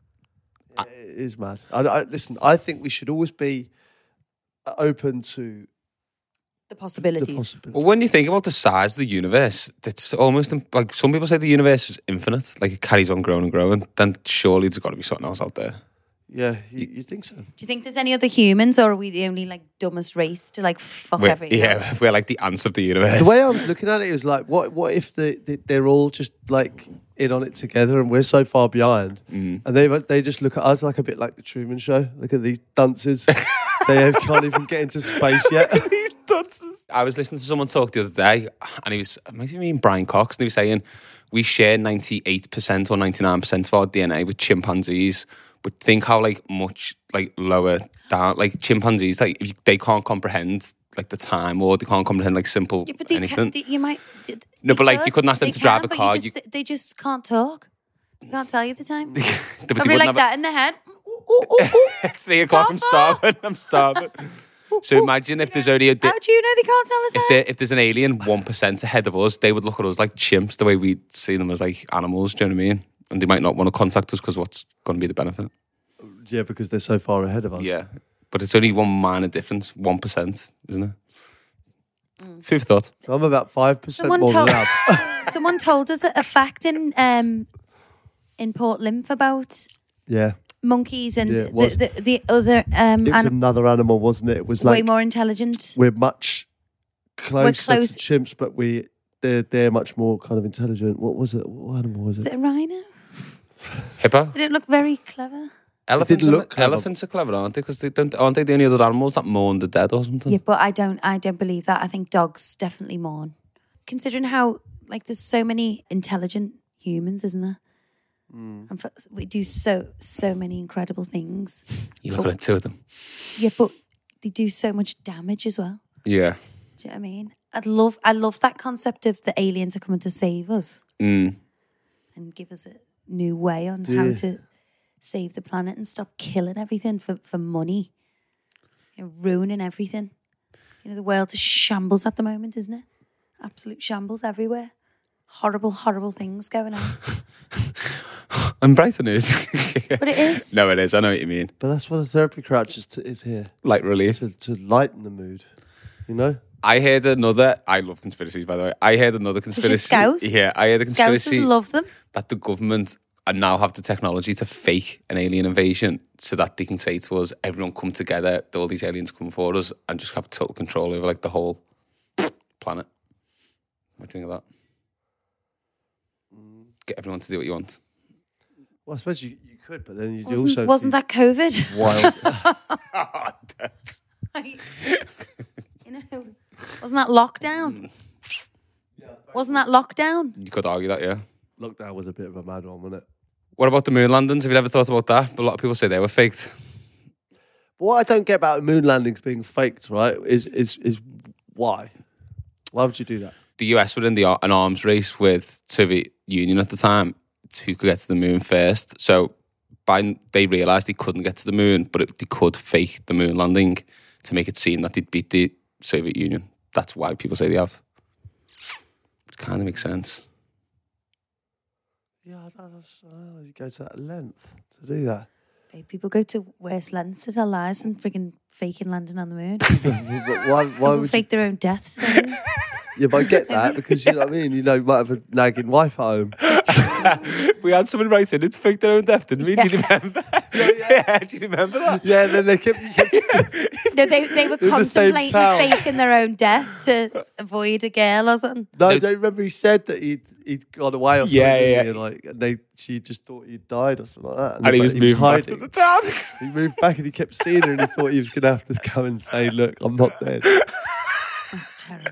It is mad. Listen, I think we should always be open to The the possibilities. possibility. Well, when you think about the size of the universe, it's almost like some people say the universe is infinite, like it carries on growing and growing. Then surely there's got to be something else out there. Yeah, you think so? Do you think there's any other humans, or are we the only like dumbest race to like fuck everything? Yeah, we're like the ants of the universe. The way I was looking at it is like, what if they're all just like in on it together and we're so far behind, and they just look at us like a bit like the Truman Show. Look at these dunces. They can't even get into space yet. These dunces. I was listening to someone talk the other day, and he was, might even mean Brian Cox, and he was saying we share 98% or 99% of our DNA with chimpanzees. But think how like much like lower down, like chimpanzees, like they can't comprehend like the time, or they can't comprehend like simple Yeah, but anything. you might. No, but like you couldn't ask them to drive a but car. they just can't talk. You can't tell you the time. But they Probably wouldn't like have that in the head. Ooh, ooh, ooh, ooh. It's 3 o'clock. I'm starving. I'm starving. So imagine if there's only How do you know they can't tell the time? if there's an alien 1% ahead of us, they would look at us like chimps, the way we see them as like animals. Do you know what I mean? And they might not want to contact us because what's going to be the benefit? Yeah, because they're so far ahead of us. Yeah, but it's only one minor difference, 1%, isn't it? Food for thought. So I'm about 5% Someone more told than Lab. someone told us a fact in Port Lymph about Yeah. monkeys and Yeah, it was. the other It was another animal, wasn't it? It was way like more intelligent. we're much closer close- to chimps, but they're much more kind of intelligent. What was it? What animal was Is it? it a rhino? Hippo. Did it look very clever? Elephants, didn't look clever. elephants are clever, aren't they? Because aren't they the only other animals that mourn the dead or something? Yeah, but I don't believe that. I think dogs definitely mourn. Considering how like there's so many intelligent humans, isn't there? And we do so many incredible things. You're looking at 2 of them. Yeah, but they do so much damage as well. Yeah. Do you know what I mean? I love that concept of the aliens are coming to save us and give us a new way on how to save the planet and stop killing everything for money. You know, ruining everything. You know, the world's a shambles at the moment, isn't it? Absolute shambles everywhere. Horrible, horrible things going on. And Brighton is. But it is. No, it is. I know what you mean. But that's what a therapy crouch is here Like relief. to lighten the mood. You know. I heard another. I love conspiracies, by the way. I heard another conspiracy. Scouse? Yeah, I heard a conspiracy Scousers love them. that the government now have the technology to fake an alien invasion, so that they can say to us, "Everyone come together. All these aliens come for us," and just have total control over like the whole planet. What do you think of that? Get everyone to do what you want. Well, I suppose you could, but then you'd also Wasn't that COVID? wild. You know, wasn't that lockdown? Wasn't that lockdown? You could argue that, yeah. Lockdown was a bit of a mad one, wasn't it? What about the moon landings? Have you ever thought about that? But a lot of people say they were faked. But what I don't get about moon landings being faked, right, is why? Why would you do that? The US were in an arms race with Soviet Union at the time, who could get to the moon first. So they realised they couldn't get to the moon, but they could fake the moon landing to make it seem that they'd beat the Soviet Union. That's why people say they have. It kind of makes sense. Yeah, you go to that length to do that. Babe, people go to worse lengths to tell lies than freaking faking landing on the moon. But why People would you? fake their own deaths. Don't they? Yeah, but I get that because you know what I mean. You know, you might have a nagging wife at home. We had someone write in, it faked their own death, didn't we? Do you remember? Yeah, do you remember that? Yeah, then they kept No, they were the same contemplating town. faking their own death to avoid a girl or something. No, don't you remember he said that he'd gone away or something? Yeah, yeah. And like, and she just thought he'd died or something like that. And he was moving back to hiding. the town. He moved back and he kept seeing her and he thought he was going to have to come and say, look, I'm not dead. That's terrible.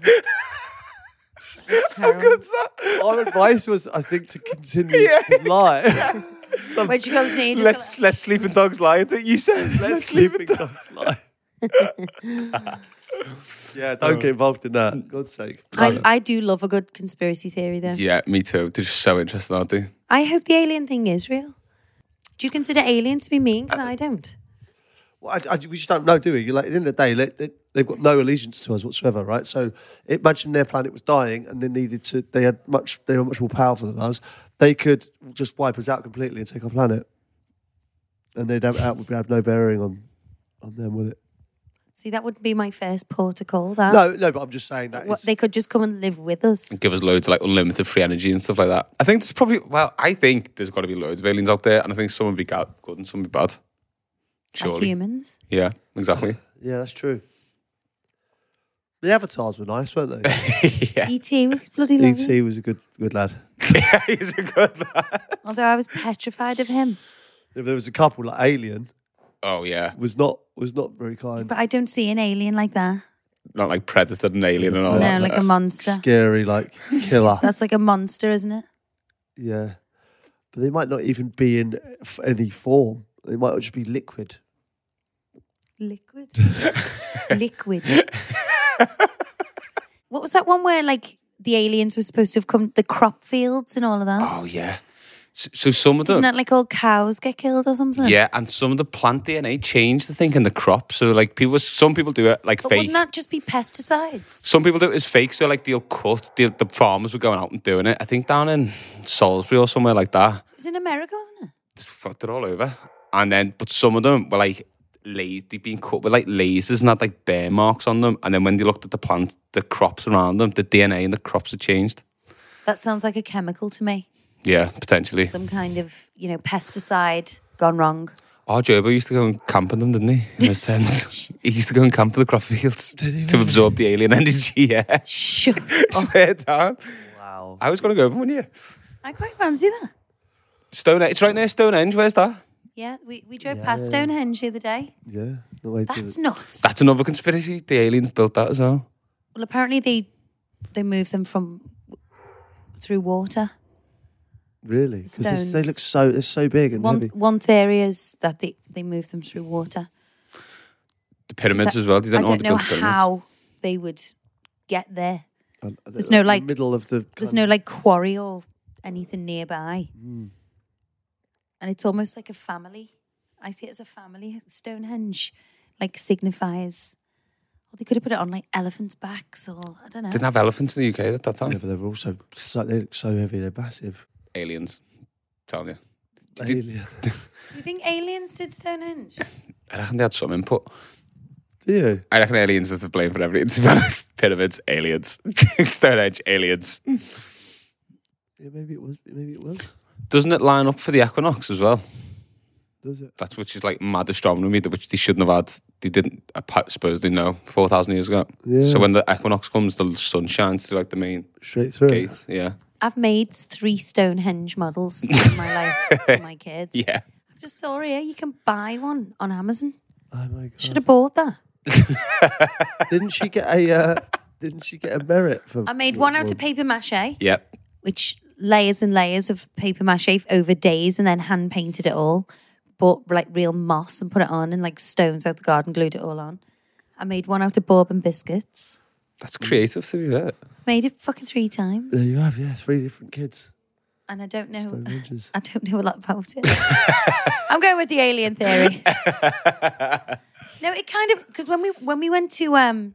How good's that? Our advice was, I think, to continue to lie. When she comes near, just Let sleeping dogs lie, I think you said. Let sleeping dogs lie. Yeah, don't get involved in that. God's sake. I do love a good conspiracy theory, though. Yeah, me too. They're just so interesting, aren't they? I hope the alien thing is real. Do you consider aliens to be mean? Because I don't. Well, we just don't know, do we? Like, at the end of the day, they've got no allegiance to us whatsoever, right? So imagine their planet was dying and they were much more powerful than us. They could just wipe us out completely and take our planet. And they'd have no bearing on them, would it? See, that wouldn't be my first port to call, that. No, but I'm just saying that They could just come and live with us. Give us loads of like unlimited free energy and stuff like that. I think I think there's got to be loads of aliens out there, and I think some would be good and some would be bad. Surely. Like humans. Yeah, exactly. Yeah, that's true. The avatars were nice, weren't they? Yeah. E.T. was bloody lovely. E.T. was a good lad. Yeah, he's a good lad. Although I was petrified of him. If there was a couple like Alien, Oh yeah, was not very kind. But I don't see an alien like that. not like Predator and Alien and all No, that. like a monster. Scary, like killer. That's like a monster, isn't it? Yeah, but they might not even be in any form. They might just be liquid. Liquid. Liquid. What was that one where like the aliens were supposed to have come, the crop fields and all of that? Oh yeah. So some of them, Didn't that like all cows get killed or something? yeah, and some of the plant DNA changed, I think, in the crop. So like some people do it like But fake. wouldn't that just be pesticides? Some people do it as fake, so like they'll cut. The farmers were going out and doing it. I think down in Salisbury or somewhere like that. It was in America, wasn't it? Just fucked it all over. And then, but some of them were like they'd been cut with like lasers and had like bear marks on them. And then when they looked at the plant, the crops around them, the DNA in the crops had changed. That sounds like a chemical to me. Yeah, potentially. Some kind of, pesticide gone wrong. Oh, Jobo used to go and camp in them, didn't he? In his tent. He used to go and camp in the crop fields to absorb the alien energy, yeah. Shut up. Swear down. Wow. I was going to go for one, yeah. I quite fancy that. Stonehenge, it's right near Stonehenge, where's that? Yeah, we drove past Stonehenge the other day. Yeah. No way to. That's nuts. That's another conspiracy. The aliens built that as well. Well, apparently they moved them through water. Really? Because Stones. they look they're so big and heavy. One theory is that they moved them through water. The pyramids as well. You I don't know don't know the pyramids. how they would get there. There's no, like- middle of the. There's no like quarry or anything nearby. And it's almost like a family. I see it as a family. Stonehenge like signifies. Or they could have put it on like elephants' backs or I don't know. Didn't have elephants in the UK at that time. Yeah, but they're also they look so heavy. They're massive. Aliens. Telling you. Alien. Do you think aliens did Stonehenge? I reckon they had some input. Do you? I reckon aliens is to blame for everything. To be honest, pyramids, aliens. Stonehenge, aliens. Yeah, maybe it was. Maybe it was. Doesn't it line up for the equinox as well? Does it? That's which is like mad astronomy, which they shouldn't have had. They didn't, I suppose they know, 4,000 years ago. Yeah. So when the equinox comes, the sun shines through like the main Straight through. gate. Yeah. I've made 3 Stonehenge models in my life for my kids. Yeah. I just saw here you can buy one on Amazon. Oh my god! Should have bought that. Didn't she get a? Didn't she get a merit for? I made one out of paper mache, Yep. which layers and layers of paper mache over days, and then hand painted it all. Bought like real moss and put it on, and like stones out the garden, glued it all on. I made one out of bourbon biscuits. That's creative to be fair. Made it fucking 3 times, There you have, yeah, 3 different kids. and I don't know. Stonehenges. I don't know a lot about it. I'm going with the alien theory. No, it kind of because when we went to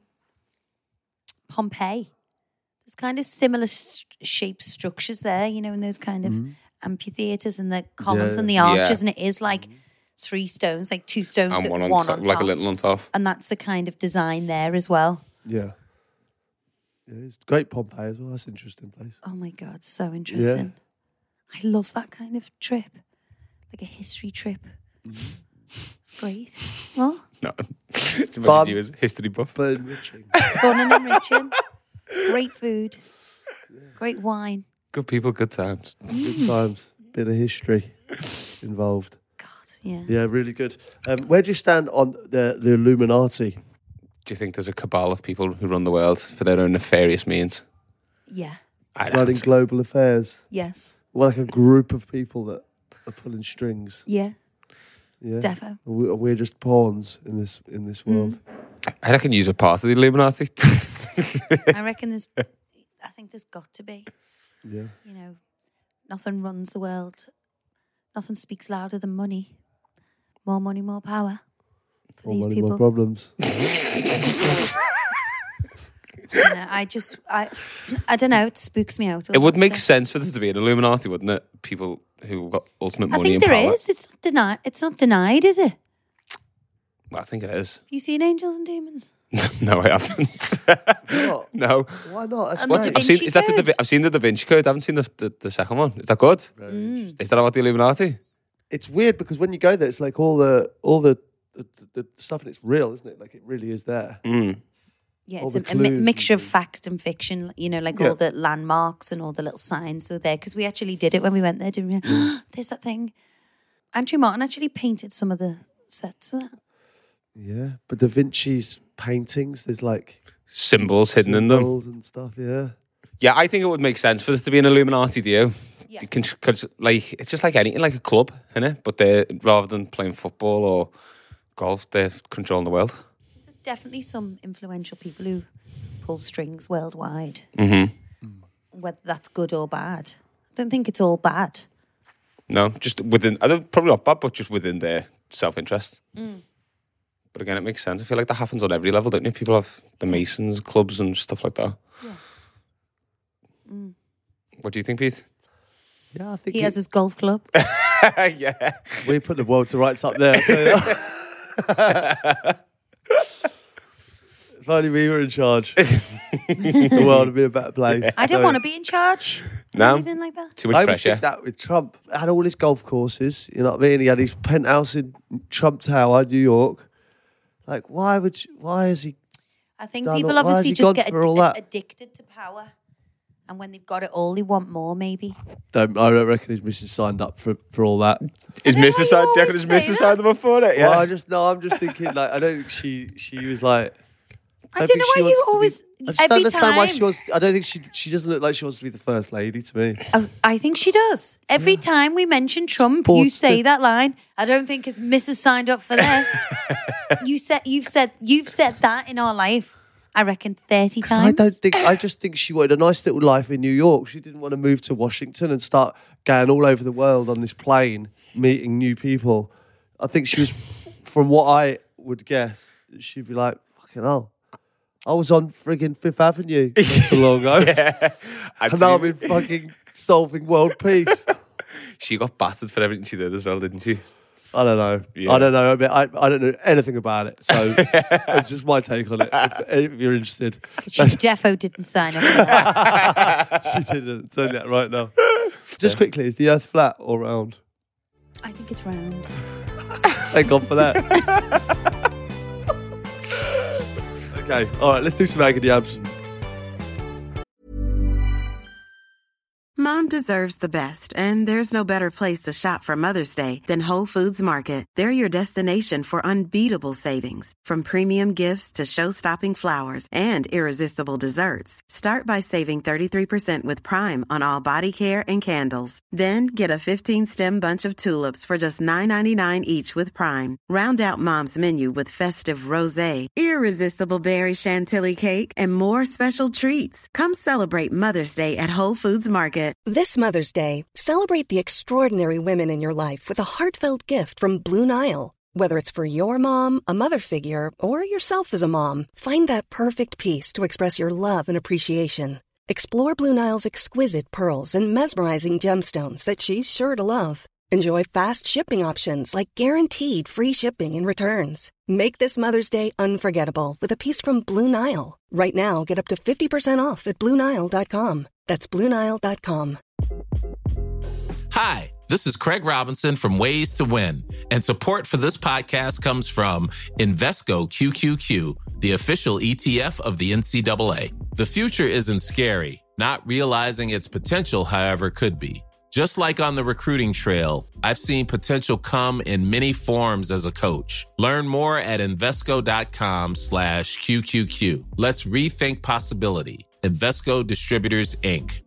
Pompeii, there's kind of similar shaped structures there, in those kind of amphitheaters and the columns Yeah. and the arches, Yeah. and it is like 3 stones, like 2 stones And with one one on on top, like top, a little on top. and that's the kind of design there as well. Yeah. Yeah, it's great Pompeii as well. That's an interesting place. Oh my god, so interesting. I love that kind of trip, like a history trip. It's great. What? No. Fun. You as history buff. But enriching. Fun and enriching. Great food. Great wine. Good people, good times. Good times. Bit of history involved. God, yeah. Yeah, really good. Where do you stand on the Illuminati? Do you think there's a cabal of people who run the world for their own nefarious means? Yeah. Running global affairs? Yes. Well, like a group of people that are pulling strings. Yeah. Yeah. Defo. We're just pawns in this world. I reckon you're a part of the Illuminati. I reckon I think there's got to be. Yeah. You know, nothing runs the world. Nothing speaks louder than money. More money, more power for More these money, people. more problems. You know, I don't know. It spooks me out. It would make sense for there to be an Illuminati, wouldn't it? People who got ultimate I money think and there power. is. It's not denied, is it? I think it is. Have you seen Angels and Demons? No, I haven't. What? No. Why not? That's And great. the Da I've seen. Vinci Is that Code. I've seen the Da Vinci Code. I haven't seen the second one. Is that good? Is that about the Illuminati? It's weird because when you go there, it's like all the stuff, and it's real, isn't it? Like it really is there. Yeah, All it's the a clues and mixture of things. fact and fiction. You know, like Yeah. all the landmarks and all the little signs are there because we actually did it when we went there, didn't we? There's that thing. Andrew Martin actually painted some of the sets of that. Yeah, but Da Vinci's paintings, there's like Symbols hidden in them. symbols and stuff. Yeah. Yeah, I think it would make sense for this to be an Illuminati deal. Yeah. Because like it's just like anything, like a club, innit? But they're rather than playing football or golf, they're controlling the world. There's definitely some influential people who pull strings worldwide. Whether that's good or bad. I don't think it's all bad. No, just within. I don't probably not bad, but just within their self-interest. But again, it makes sense. I feel like that happens on every level, don't you? People have the Masons clubs and stuff like that. Yeah. What do you think, Pete? Yeah, I think He has his golf club. Yeah. we put the world to rights up there. I tell you that. If only we were in charge, the world would be a better place. I don't want to be in charge. No? Anything like that. Too I much always pressure. think that with Trump, had all his golf courses, you know what I mean? He had his penthouse in Trump Tower, New York. Like, why is he? I think Done people all- why has obviously he just gone get for all that? addicted to power. And when they've got it all, they want more, maybe. I don't reckon his missus signed up for all that. Is I know Mrs. why Side? you Do you reckon always is say Mrs. that. Side them up for it? Yeah. Well, I'm just thinking, like, I don't think she was like. I don't know think she why you wants to be- always. I just Every don't understand why time. she wants. I don't think she doesn't look like she wants to be the first lady to me. I think she does. Every time we mention Trump, Poor you say Steve. that line. I don't think his missus signed up for this. you've said that in our life. I reckon 30 times. I just think she wanted a nice little life in New York. She didn't want to move to Washington and start going all over the world on this plane, meeting new people. I think she was, from what I would guess, she'd be like, fucking hell. I was on friggin' Fifth Avenue not so long ago. And now I'm in fucking solving world peace. She got battered for everything she did as well, didn't she? I don't know. Yeah. I don't know. I don't know anything about it. So it's just my take on it. If you're interested. She defo didn't sign up for that. She didn't. Tell you that right now. Just quickly, is the Earth flat or round? I think it's round. Thank God for that. Okay, all right, let's do some agony abs. Mom deserves the best, and there's no better place to shop for Mother's Day than Whole Foods Market. They're your destination for unbeatable savings, from premium gifts to show-stopping flowers and irresistible desserts. Start by saving 33% with Prime on all body care and candles. Then get a 15-stem bunch of tulips for just $9.99 each with Prime. Round out Mom's menu with festive rosé, irresistible berry chantilly cake, and more special treats. Come celebrate Mother's Day at Whole Foods Market. This Mother's Day, celebrate the extraordinary women in your life with a heartfelt gift from Blue Nile. Whether it's for your mom, a mother figure, or yourself as a mom, find that perfect piece to express your love and appreciation. Explore Blue Nile's exquisite pearls and mesmerizing gemstones that she's sure to love. Enjoy fast shipping options like guaranteed free shipping and returns. Make this Mother's Day unforgettable with a piece from Blue Nile. Right now, get up to 50% off at BlueNile.com. That's BlueNile.com. Hi, this is Craig Robinson from Ways to Win, and support for this podcast comes from Invesco QQQ, the official ETF of the NCAA. The future isn't scary. Not realizing its potential, however, could be. Just like on the recruiting trail, I've seen potential come in many forms as a coach. Learn more at Invesco.com/QQQ. Let's rethink possibility. Invesco Distributors, Inc.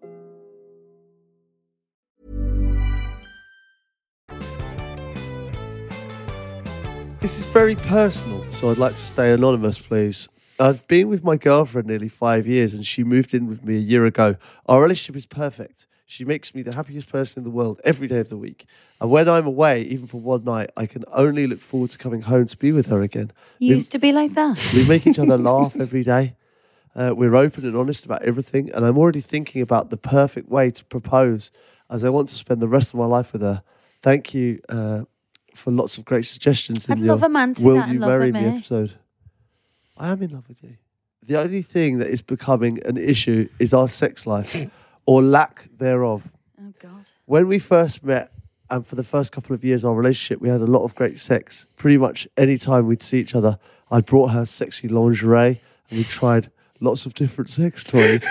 This is very personal, so I'd like to stay anonymous, please. I've been with my girlfriend nearly 5 years and she moved in with me a year ago. Our relationship is perfect. She makes me the happiest person in the world every day of the week. And when I'm away, even for one night, I can only look forward to coming home to be with her again. You used to be like that. We make each other laugh every day. We're open and honest about everything. And I'm already thinking about the perfect way to propose as I want to spend the rest of my life with her. Thank you for lots of great suggestions. I'd in love your a man to be Will that in You love Marry with Me me. episode. I am in love with you. The only thing that is becoming an issue is our sex life or lack thereof. Oh, God. When we first met, and for the first couple of years of our relationship, we had a lot of great sex. Pretty much any time we'd see each other, I brought her sexy lingerie and we tried lots of different sex toys.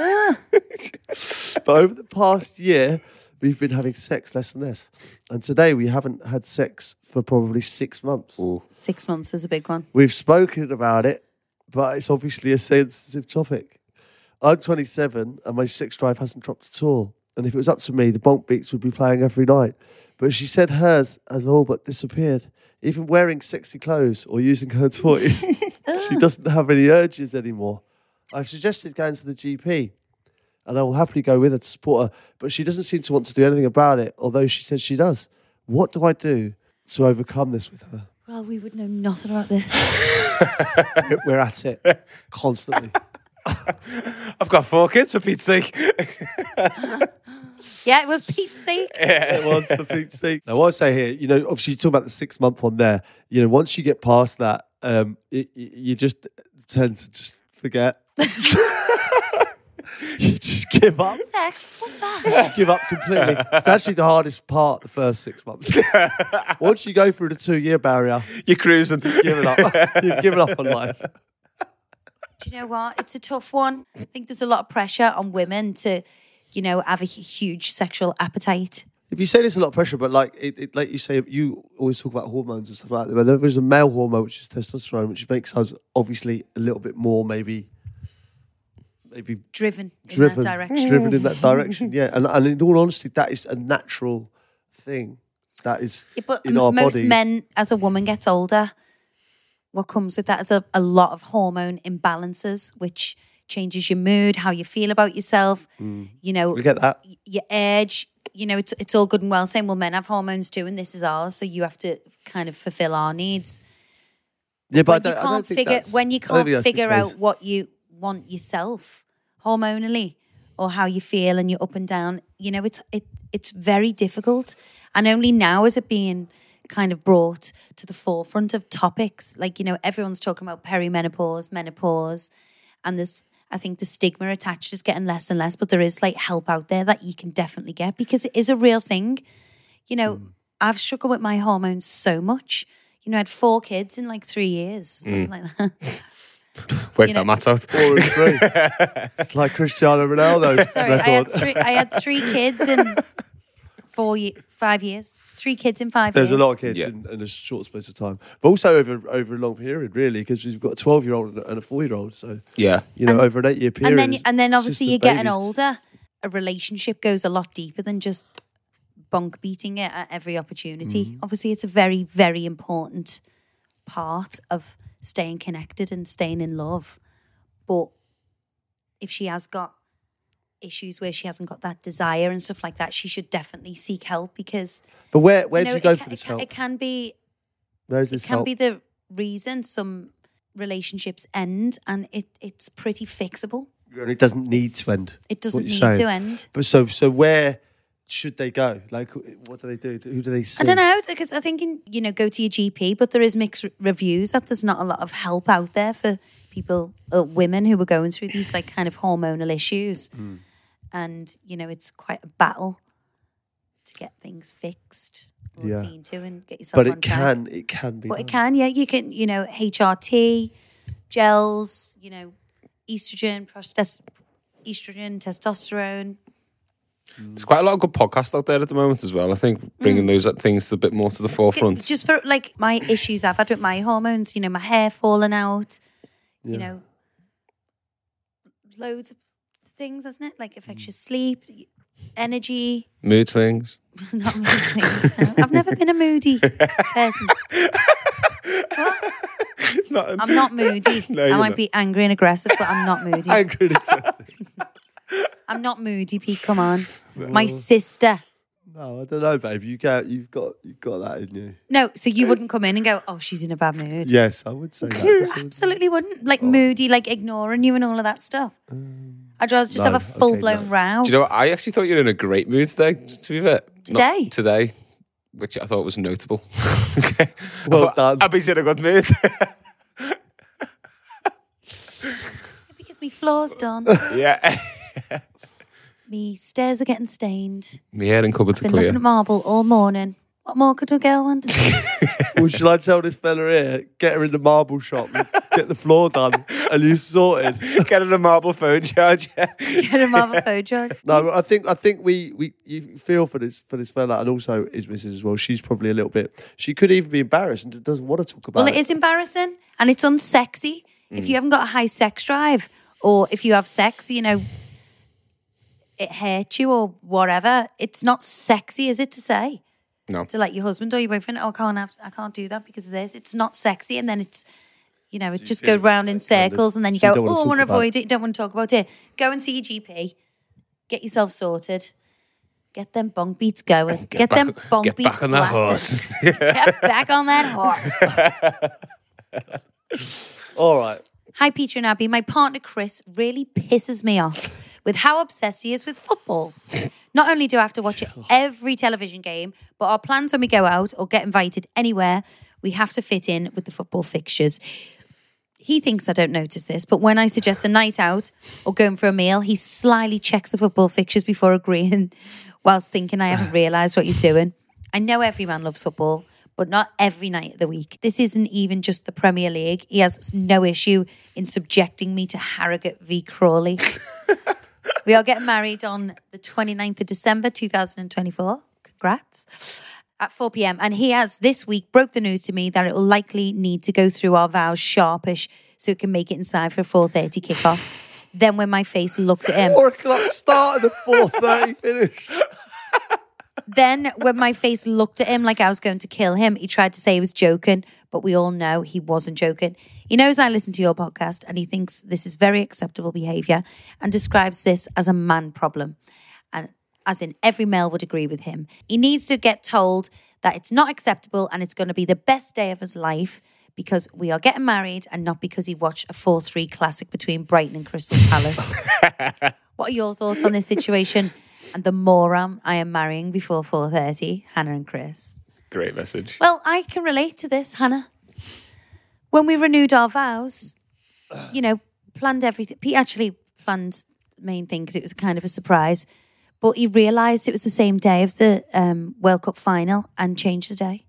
But over the past year, we've been having sex less and less. And today we haven't had sex for probably 6 months. Ooh. 6 months is a big one. We've spoken about it, but it's obviously a sensitive topic. I'm 27 and my sex drive hasn't dropped at all. And if it was up to me, the bonk beats would be playing every night. But she said hers has all but disappeared. Even wearing sexy clothes or using her toys, she doesn't have any urges anymore. I suggested going to the GP and I will happily go with her to support her, but she doesn't seem to want to do anything about it, although she says she does. What do I do to overcome this with her? Well, we would know nothing about this. We're at it constantly. I've got 4 kids, for Pete's sake. Yeah, it was Pete's sake. It was for Pete's sake. Now, what I say here, obviously you talk about the 6 month one there. Once you get past that, you just tend to just forget. You just give up. Sex? What's that? Just give up completely. It's actually the hardest part, the first 6 months. Once you go through the 2-year barrier, You're cruising. you've given up. You've given up on life. Do you know what? It's a tough one. I think there's a lot of pressure on women to, have a huge sexual appetite. If you say there's a lot of pressure, but like you say, you always talk about hormones and stuff like that. But there's a male hormone, which is testosterone, which makes us obviously a little bit more maybe Driven in that direction. driven in that direction. Yeah, and in all honesty, that is a natural thing. That is Yeah, but in our most bodies. men, as a woman gets older, what comes with that is a lot of hormone imbalances, which changes your mood, how you feel about yourself. We get that. Your age. It's all good and well saying, well, men have hormones too, and this is ours, so you have to kind of fulfill our needs. Yeah, but When you can't figure out what you want yourself hormonally or how you feel and you're up and down, it's very difficult. And only now is it being kind of brought to the forefront of topics. Like, everyone's talking about perimenopause, menopause, and I think the stigma attached is getting less and less, but there is help out there that you can definitely get because it is a real thing. I've struggled with my hormones so much. I had 4 kids in 3 years, something like that. Work that maths out. 4 and 3. It's like Cristiano Ronaldo. Sorry, I had 3 kids in 5 years. 3 kids in 5 years. There's a lot of kids Yeah. in a short space of time, but also over a long period, really, because we've got a 12-year-old and a 4-year-old. So Yeah. over an 8-year period. And then it's obviously just you're the getting babies. older. A relationship goes a lot deeper than just bonk beating it at every opportunity. Mm-hmm. Obviously, it's a very, very important part of staying connected and staying in love. But if she has got issues where she hasn't got that desire and stuff like that, she should definitely seek help because But where do you go for this help? It can be Where is this it can help? be the reason some relationships end, and it's pretty fixable. And it doesn't need to end. It doesn't What need you're to saying. end. But so where should they go? Like, what do they do? Who do they see? I don't know, because I think, go to your GP, but there is mixed reviews that there's not a lot of help out there for people, women who are going through these kind of hormonal issues. And, it's quite a battle to get things fixed or Yeah. seen to and get yourself But on it track. can be. But done. it can, yeah. You can, HRT, gels, estrogen, estrogen, testosterone. There's quite a lot of good podcasts out there at the moment as well. I think bringing those things a bit more to the forefront. Just for like my issues I've had with my hormones, my hair falling out, loads of things, isn't it? Like infectious sleep, energy. Mood swings. Not mood swings. No. I've never been a moody person. I'm not moody. No, I you're might not. be angry and aggressive, but I'm not moody. Angry and aggressive. I'm not moody, Pete. Come on. My sister. No, I don't know, babe. You've got that in you. No, so you wouldn't come in and go, oh, she's in a bad mood. Yes, I would say that. Absolutely wouldn't. Like moody, like ignoring you and all of that stuff. I'd rather just no, have a full-blown row. Do you know what? I actually thought you were in a great mood today, to be fair. Today? Not today, which I thought was notable. Okay. Well done. Abby's in a good mood. Because me floor's done. Yeah. Me stairs are getting stained. My hair and cupboards are Been clear. looking at marble all morning. What more could a girl want? Well, shall I tell this fella here, get her in the marble shop, and get the floor done, and you sorted? Get in a marble phone charge. Get a marble phone charge. No, I think you feel for this fella, and also his missus as well. She's probably a little bit. She could even be embarrassed and doesn't want to talk about Well, it. it is embarrassing and it's unsexy. If you haven't got a high sex drive, or if you have sex, it hurts you or whatever. It's not sexy, is it, to say? No. To like your husband or your boyfriend, I can't do that because of this. It's not sexy, and then it's, it just goes round in circles, and then you so you go, don't wanna oh, I talk want to about avoid it. You don't want to talk about it. Go and see your GP. Get yourself sorted. Get them bunk beats going. Get them bunk Get beats back on that blasted. horse. Get back on that horse. All right. Hi, Peter and Abby. My partner, Chris, really pisses me off with how obsessed he is with football. Not only do I have to watch every television game, but our plans when we go out or get invited anywhere, we have to fit in with the football fixtures. He thinks I don't notice this, but when I suggest a night out or going for a meal, he slyly checks the football fixtures before agreeing, whilst thinking I haven't realised what he's doing. I know every man loves football, but not every night of the week. This isn't even just the Premier League. He has no issue in subjecting me to Harrogate v Crawley. We are getting married on the 29th of December, 2024. Congrats. At 4 p.m. And he has this week broke the news to me that it will likely need to go through our vows sharpish so it can make it inside for a 4:30 kickoff. Then when my face looked at him... 4 o'clock start and a 4:30 finish. Then, when my face looked at him like I was going to kill him, he tried to say he was joking, but we all know he wasn't joking. He knows I listen to your podcast and he thinks this is very acceptable behaviour and describes this as a man problem. And as in, every male would agree with him. He needs to get told that it's not acceptable and it's going to be the best day of his life because we are getting married and not because he watched a 4-3 classic between Brighton and Crystal Palace. What are your thoughts on this situation? And the moron I am marrying before 4:30, Hannah and Chris. Great message. Well, I can relate to this, Hannah. When we renewed our vows, planned everything. Pete actually planned the main thing because it was kind of a surprise. But he realised it was the same day as the World Cup final and changed the day.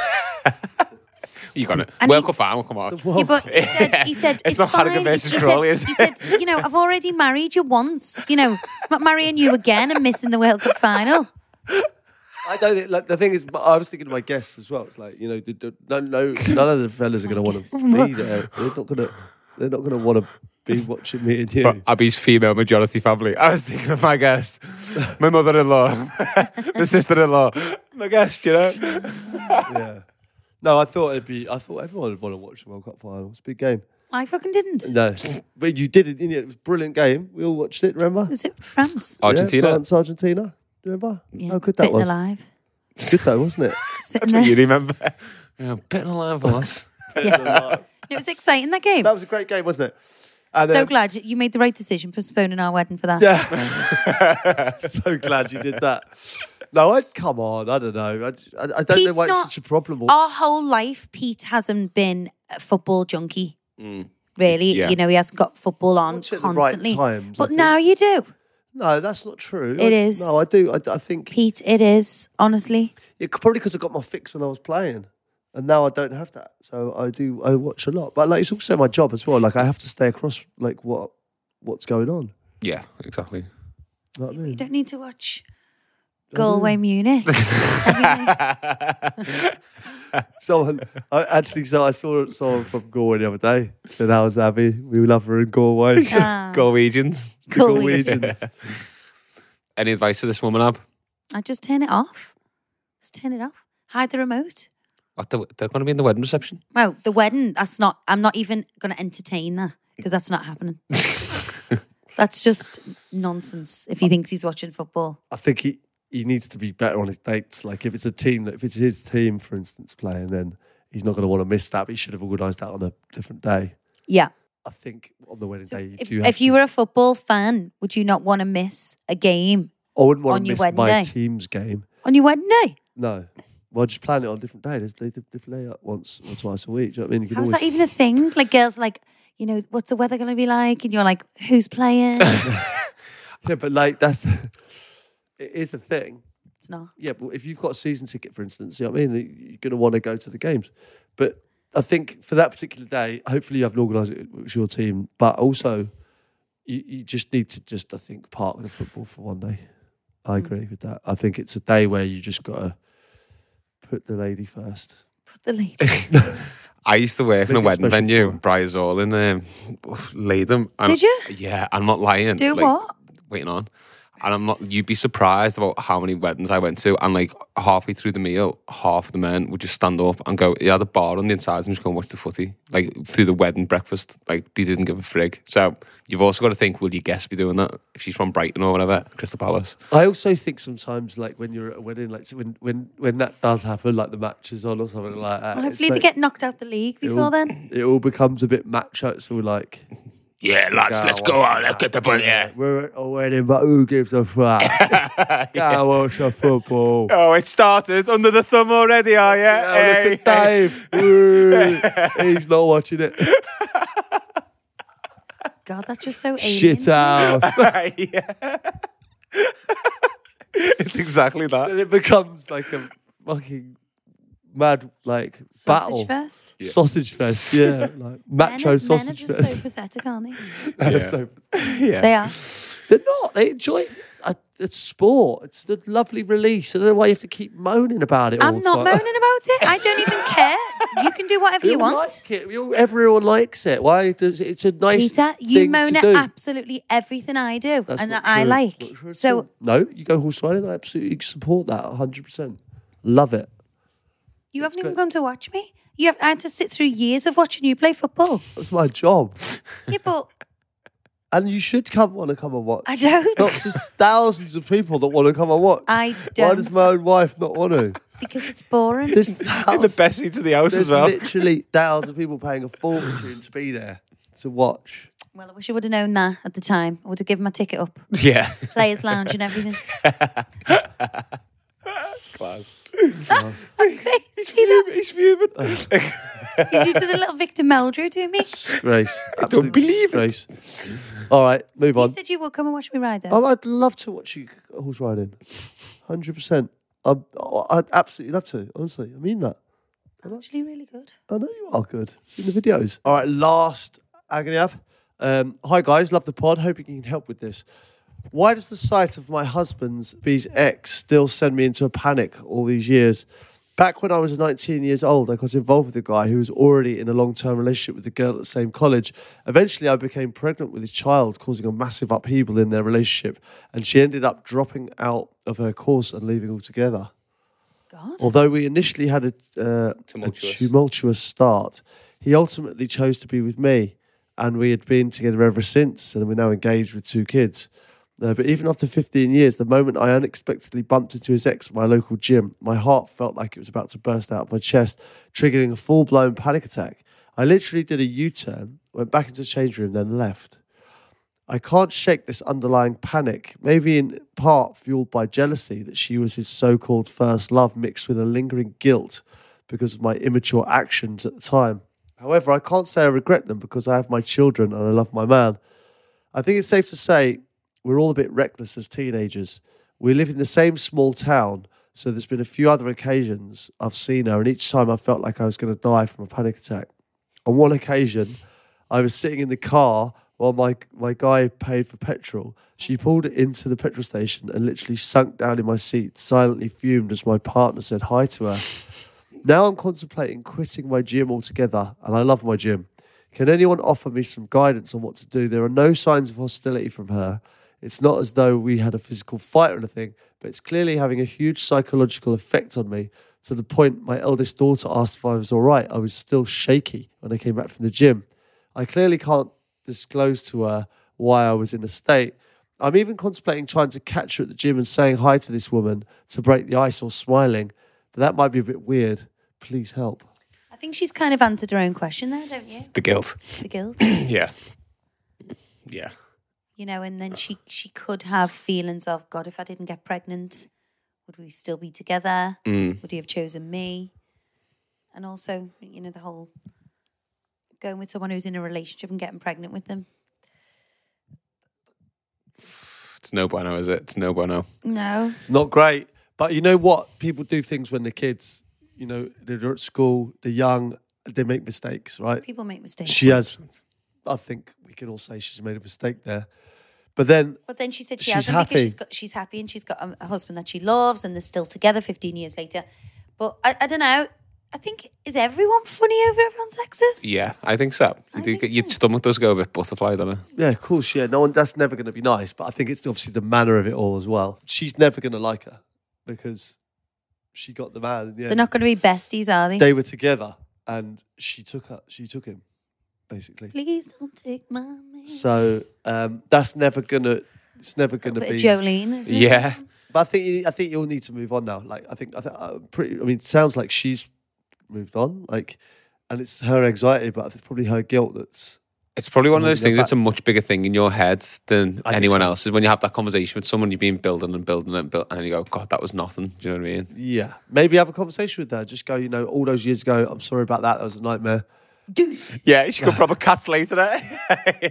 You got it. And World Cup final, come on. Yeah, but he said It's not fine. Harrogate versus He Crawley, is he it? said, I've already married you once. I'm not marrying you again and missing the World Cup final. I don't think, the thing is, I was thinking of my guests as well. It's like, none of the fellas are going to want to be there. They're not going to want to be watching me and you. But Abby's female majority family. I was thinking of my guest, my mother-in-law, the sister-in-law, my guest, Yeah. No, I thought everyone would want to watch the World Cup final. It's a big game. I fucking didn't. No, but you did it, didn't you? It was a brilliant game. We all watched it, remember? Was it France? Argentina. Yeah, France, Argentina. Remember? Yeah, How good that bitten was. alive. Good though, wasn't it? Sitting That's what there. you remember. Yeah, bitten alive for us. It was exciting, that game. That was a great game, wasn't it? And So glad you made the right decision postponing our wedding for that. Yeah. So glad you did that. No, come on. I don't know. I don't know Pete's why it's not- such a problem. Our whole life, Pete hasn't been a football junkie. Really, Yeah. he hasn't got football on Watch it at the right constantly. times, I but think. now you do. No, that's not true. It is. No, I do. I think Pete, it is, honestly. probably because I got my fix when I was playing, and now I don't have that. So I watch a lot, but like it's also my job as well. Like I have to stay across like what's going on. Yeah, exactly. You know what I mean? You don't need to watch Galway Munich. I saw someone from Galway the other day. Said, "How's Abby? We love her in Galway." Galwegians. Galwegians. Any advice for this woman, Ab? I just turn it off. Just turn it off. Hide the remote. What, they're going to be in the wedding reception? Well, the wedding, I'm not even going to entertain that because that's not happening. That's just nonsense if he thinks he's watching football. I think he needs to be better on his dates. Like if it's his team, for instance, playing, then he's not going to want to miss that. But he should have organised that on a different day. Yeah. I think on the wedding So day, if you were a football fan, would you not want to miss a game I wouldn't want on to your miss wedding my day? team's game. On your wedding day? No. Well, just plan it on a different day. They delay it once or twice a week. Do you know what I mean? You can How's always that even a thing? Like girls like, you know, what's the weather going to be like? And you're like, who's playing? Yeah, but like it is a thing. It's not. Yeah, but if you've got a season ticket, for instance, you know what I mean? You're going to want to go to the games. But I think for that particular day, hopefully you haven't organised it with your team, but also you just need to I think, park the football for one day. I agree with that. I think it's a day where you just got to put the lady first. Put the lady first. I used to work in a Make it wedding special venue, for her. Bryzall in Latham. Did you? Yeah, I'm not lying. Do what? Waiting on. And I'm not, you'd be surprised about how many weddings I went to. And like halfway through the meal, half of the men would just stand up and go, yeah, the bar on the inside and just go and watch the footy. Like through the wedding breakfast. Like they didn't give a frig. So you've also got to think, will your guest be doing that? If she's from Brighton or whatever, Crystal Palace. I also think sometimes, like when you're at a wedding, like so when that does happen, like the match is on or something like that. Well, it's hopefully they like, get knocked out the league before then. It all becomes a bit macho. It's all like, Yeah, lads, let's go on. Let's get the ball. Yeah. we're at a wedding, but who gives a fuck? Go watch a football. Oh, it started under the thumb already, are you? Yeah, look at Dave. Ooh, he's not watching it. God, that's just so alien. Shit to me. house. Yeah. It's exactly that. And it becomes like a fucking mad like battle. Sausage fest. Sausage fest, yeah. Like macho sausage Men are just fest. so pathetic, aren't they? And so- They are. they're not. They enjoy it's sport. It's a lovely release. I don't know why you have to keep moaning about it all I'm the not time. moaning about it. I don't even care. You can do whatever We you all want. like it. Everyone likes it. Why does it's a nice Peter, you thing moan to at do. absolutely everything I do That's and not that I true. like. Not true at So all. No, you go horse riding. I absolutely support that 100%. Love it. you haven't even good. come to watch me. I had to sit through years of watching you play football. That's my job. Yeah, but And you should want to come and watch. I don't. Not just thousands of people that want to come and watch. I Why don't. does my own wife not want to? Because it's boring. There's In the thousands, best seat to the house there's as well. literally thousands of people paying a fortune to be there to watch. Well, I wish I would have known that at the time. I would have given my ticket up. Yeah. Players' lounge and everything. Class. He's fuming. He's fuming. You did a little Victor Meldrew to me. Disgrace. Absolute believe it. disgrace. All right, move You on. said you would come and watch me ride though. I'd love to watch you horse riding. 100%. I'd absolutely love to, honestly. I mean that. Actually, really good. I know you are good. In the videos. All right, last agony app. Hi guys, love the pod. Hope you can help with this. Why does the sight of my husband's ex still send me into a panic all these years? Back when I was 19 years old, I got involved with a guy who was already in a long-term relationship with a girl at the same college. Eventually, I became pregnant with his child, causing a massive upheaval in their relationship, and she ended up dropping out of her course and leaving altogether. God. Although we initially had a tumultuous start, he ultimately chose to be with me, and we had been together ever since, and we're now engaged with 2 kids. But even after 15 years, the moment I unexpectedly bumped into his ex at my local gym, my heart felt like it was about to burst out of my chest, triggering a full-blown panic attack. I literally did a U-turn, went back into the change room, then left. I can't shake this underlying panic, maybe in part fueled by jealousy that she was his so-called first love mixed with a lingering guilt because of my immature actions at the time. However, I can't say I regret them because I have my children and I love my man. I think it's safe to say we're all a bit reckless as teenagers. We live in the same small town, so there's been a few other occasions I've seen her, and each time I felt like I was going to die from a panic attack. On one occasion, I was sitting in the car while my guy paid for petrol. She pulled it into the petrol station and literally sunk down in my seat, silently fumed as my partner said hi to her. Now I'm contemplating quitting my gym altogether, and I love my gym. Can anyone offer me some guidance on what to do? There are no signs of hostility from her. It's not as though we had a physical fight or anything, but it's clearly having a huge psychological effect on me, to the point my eldest daughter asked if I was all right. I was still shaky when I came back from the gym. I clearly can't disclose to her why I was in a state. I'm even contemplating trying to catch her at the gym and saying hi to this woman to break the ice, or smiling, but that might be a bit weird. Please help. I think she's kind of answered her own question there, don't you? The guilt. The guilt. Yeah. Yeah. You know, and then she could have feelings of, God, if I didn't get pregnant, would we still be together? Would he have chosen me? And also, you know, the whole going with someone who's in a relationship and getting pregnant with them. It's no bueno, is it? It's no bueno. No. It's not great. But you know what? People do things when they're kids. You know, they're at school, they're young, they make mistakes, right? People make mistakes. She has, I think we can all say she's made a mistake there. But then she said she she's hasn't, happy. because she's happy and she's got a husband that she loves and they're still together 15 years later. But I don't know. I think, is everyone funny over everyone's exes? Yeah, I think so. I think Your so. stomach does go a bit butterfly, doesn't it? Yeah, of course, yeah. No one, that's never going to be nice. But I think it's obviously the manner of it all as well. She's never going to like her because she got the man. They're not going to be besties, are they? They were together and she took him, basically. Please don't take my man. So that's never going to, it's never A going to bit be. of Jolene, isn't it? Yeah. But I think you'll need to move on now. Like, I think it sounds like she's moved on. Like, and it's her anxiety, but it's probably her guilt that's. It's probably one of those Holding things her that's a much bigger thing in your head than I think anyone so. else's. When you have that conversation with someone, you've been building and building and building, and you go, God, that was nothing. Do you know what I mean? Yeah. Maybe have a conversation with her. Just go, you know, all those years ago, I'm sorry about that. That was a nightmare. Yeah, she could probably cat later there.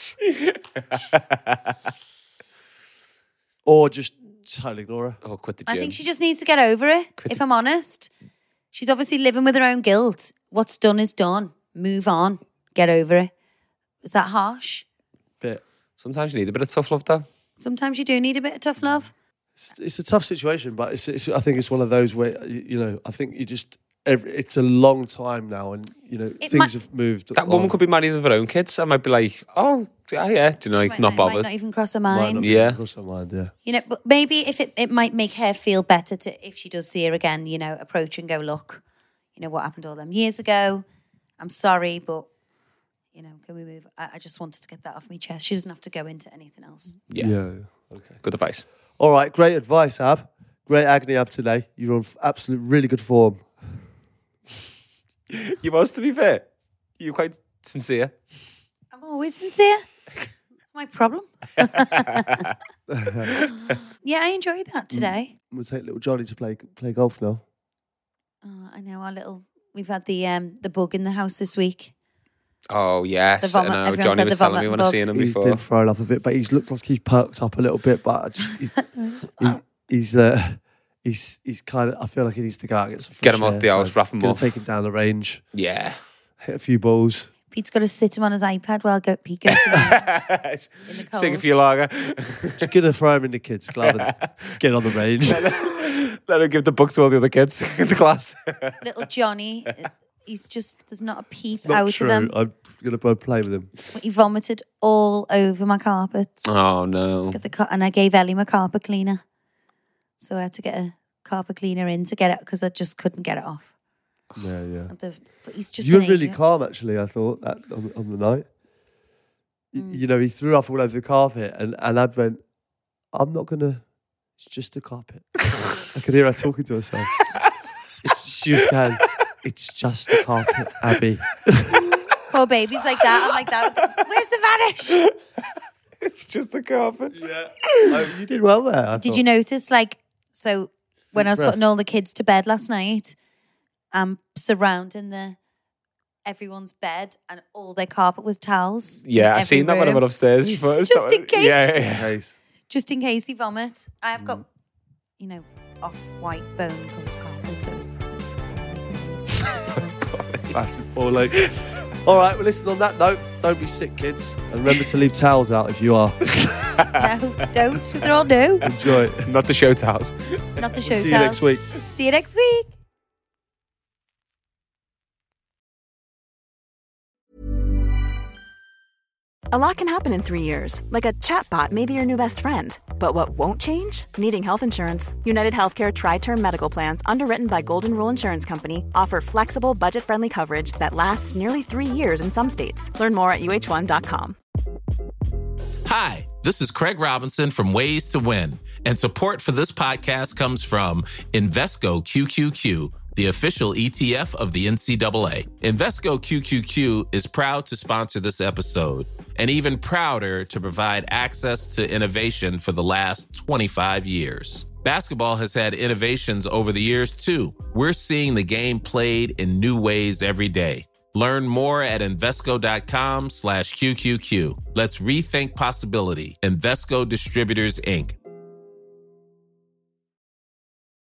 Or just totally ignore her. Or quit the gym. I think she just needs to get over it, if I'm honest. She's obviously living with her own guilt. What's done is done. Move on. Get over it. Is that harsh? Bit. Sometimes you need a bit of tough love, though. Sometimes you do need a bit of tough love. It's a tough situation, but I think it's one of those where, you know, I think you just, it's a long time now and, you know, things have moved. That woman could be married with her own kids. I might be like, oh, yeah, do you know, She like, might not bothered. Might not even cross her mind. Yeah. Cross her mind, yeah. You know, but maybe if it might make her feel better to, if she does see her again, you know, approach and go, look, you know, what happened all them years ago. I'm sorry, but, you know, can we move? I just wanted to get that off my chest. She doesn't have to go into anything else. Yeah. Okay. Good advice. All right, great advice, Ab. Great agony, Ab, today. You're on absolute really good form. You was, to be fair. You're quite sincere. I'm always sincere. It's my problem. Yeah, I enjoyed that today. We'll take little Johnny to play golf now. Oh, I know we've had the bug in the house this week. Oh, yes. The vomit- I know. everyone Johnny said was the telling me vomit when I bug. seen him He's before. been thrown up a bit, but he's looked like he's perked up a little bit. But I just, he's kind of. I feel like he needs to go out and get some fresh Get him out air, the house, wrap him gonna up. take him down the range, Yeah. hit a few balls. Pete's got to sit him on his iPad while Pete goes to the Sing a cold. few lager. Just gonna throw him in the kids' club and get on the range. Let him give the book to all the other kids in the class. Little Johnny, he's just, there's not a peep Not out true. of him. I'm gonna go play with him. He vomited all over my carpets. Oh, no. And I gave Ellie my carpet cleaner. So I had to get a carpet cleaner in to get it because I just couldn't get it off. Yeah. But he's just You were an really idiot. calm, actually. I thought that on the night. You know, he threw up all over the carpet, and Ab went, "I'm not gonna. It's just a carpet." I could hear her talking to herself. She was going, "It's just a carpet, Abby." Poor baby's like that. I'm like that. Where's the vanish? It's just a carpet. Yeah, you did well there. Did you notice, so when I was breath. putting all the kids to bed last night, I'm surrounding everyone's bed and all their carpet with towels. Yeah, in I seen every that when I room. went upstairs. Just in case. Yeah. Case. just in case they vomit. I have got, off-white bone-coloured carpet, so it's... Massive four leg. All right, well, listen, on that note, don't be sick, kids. And remember to leave towels out if you are. No, don't, because they're all new. Enjoy it. Not the show towels. Not the show See you towels. next week. See you next week. A lot can happen in 3 years, like a chatbot may be your new best friend. But what won't change? Needing health insurance. United Healthcare Tri-Term Medical Plans, underwritten by Golden Rule Insurance Company, offer flexible, budget-friendly coverage that lasts nearly 3 years in some states. Learn more at uh1.com. Hi, this is Craig Robinson from Ways to Win, and support for this podcast comes from Invesco QQQ, the official ETF of the NCAA. Invesco QQQ is proud to sponsor this episode, and even prouder to provide access to innovation for the last 25 years. Basketball has had innovations over the years, too. We're seeing the game played in new ways every day. Learn more at Invesco.com/QQQ. Let's rethink possibility. Invesco Distributors, Inc.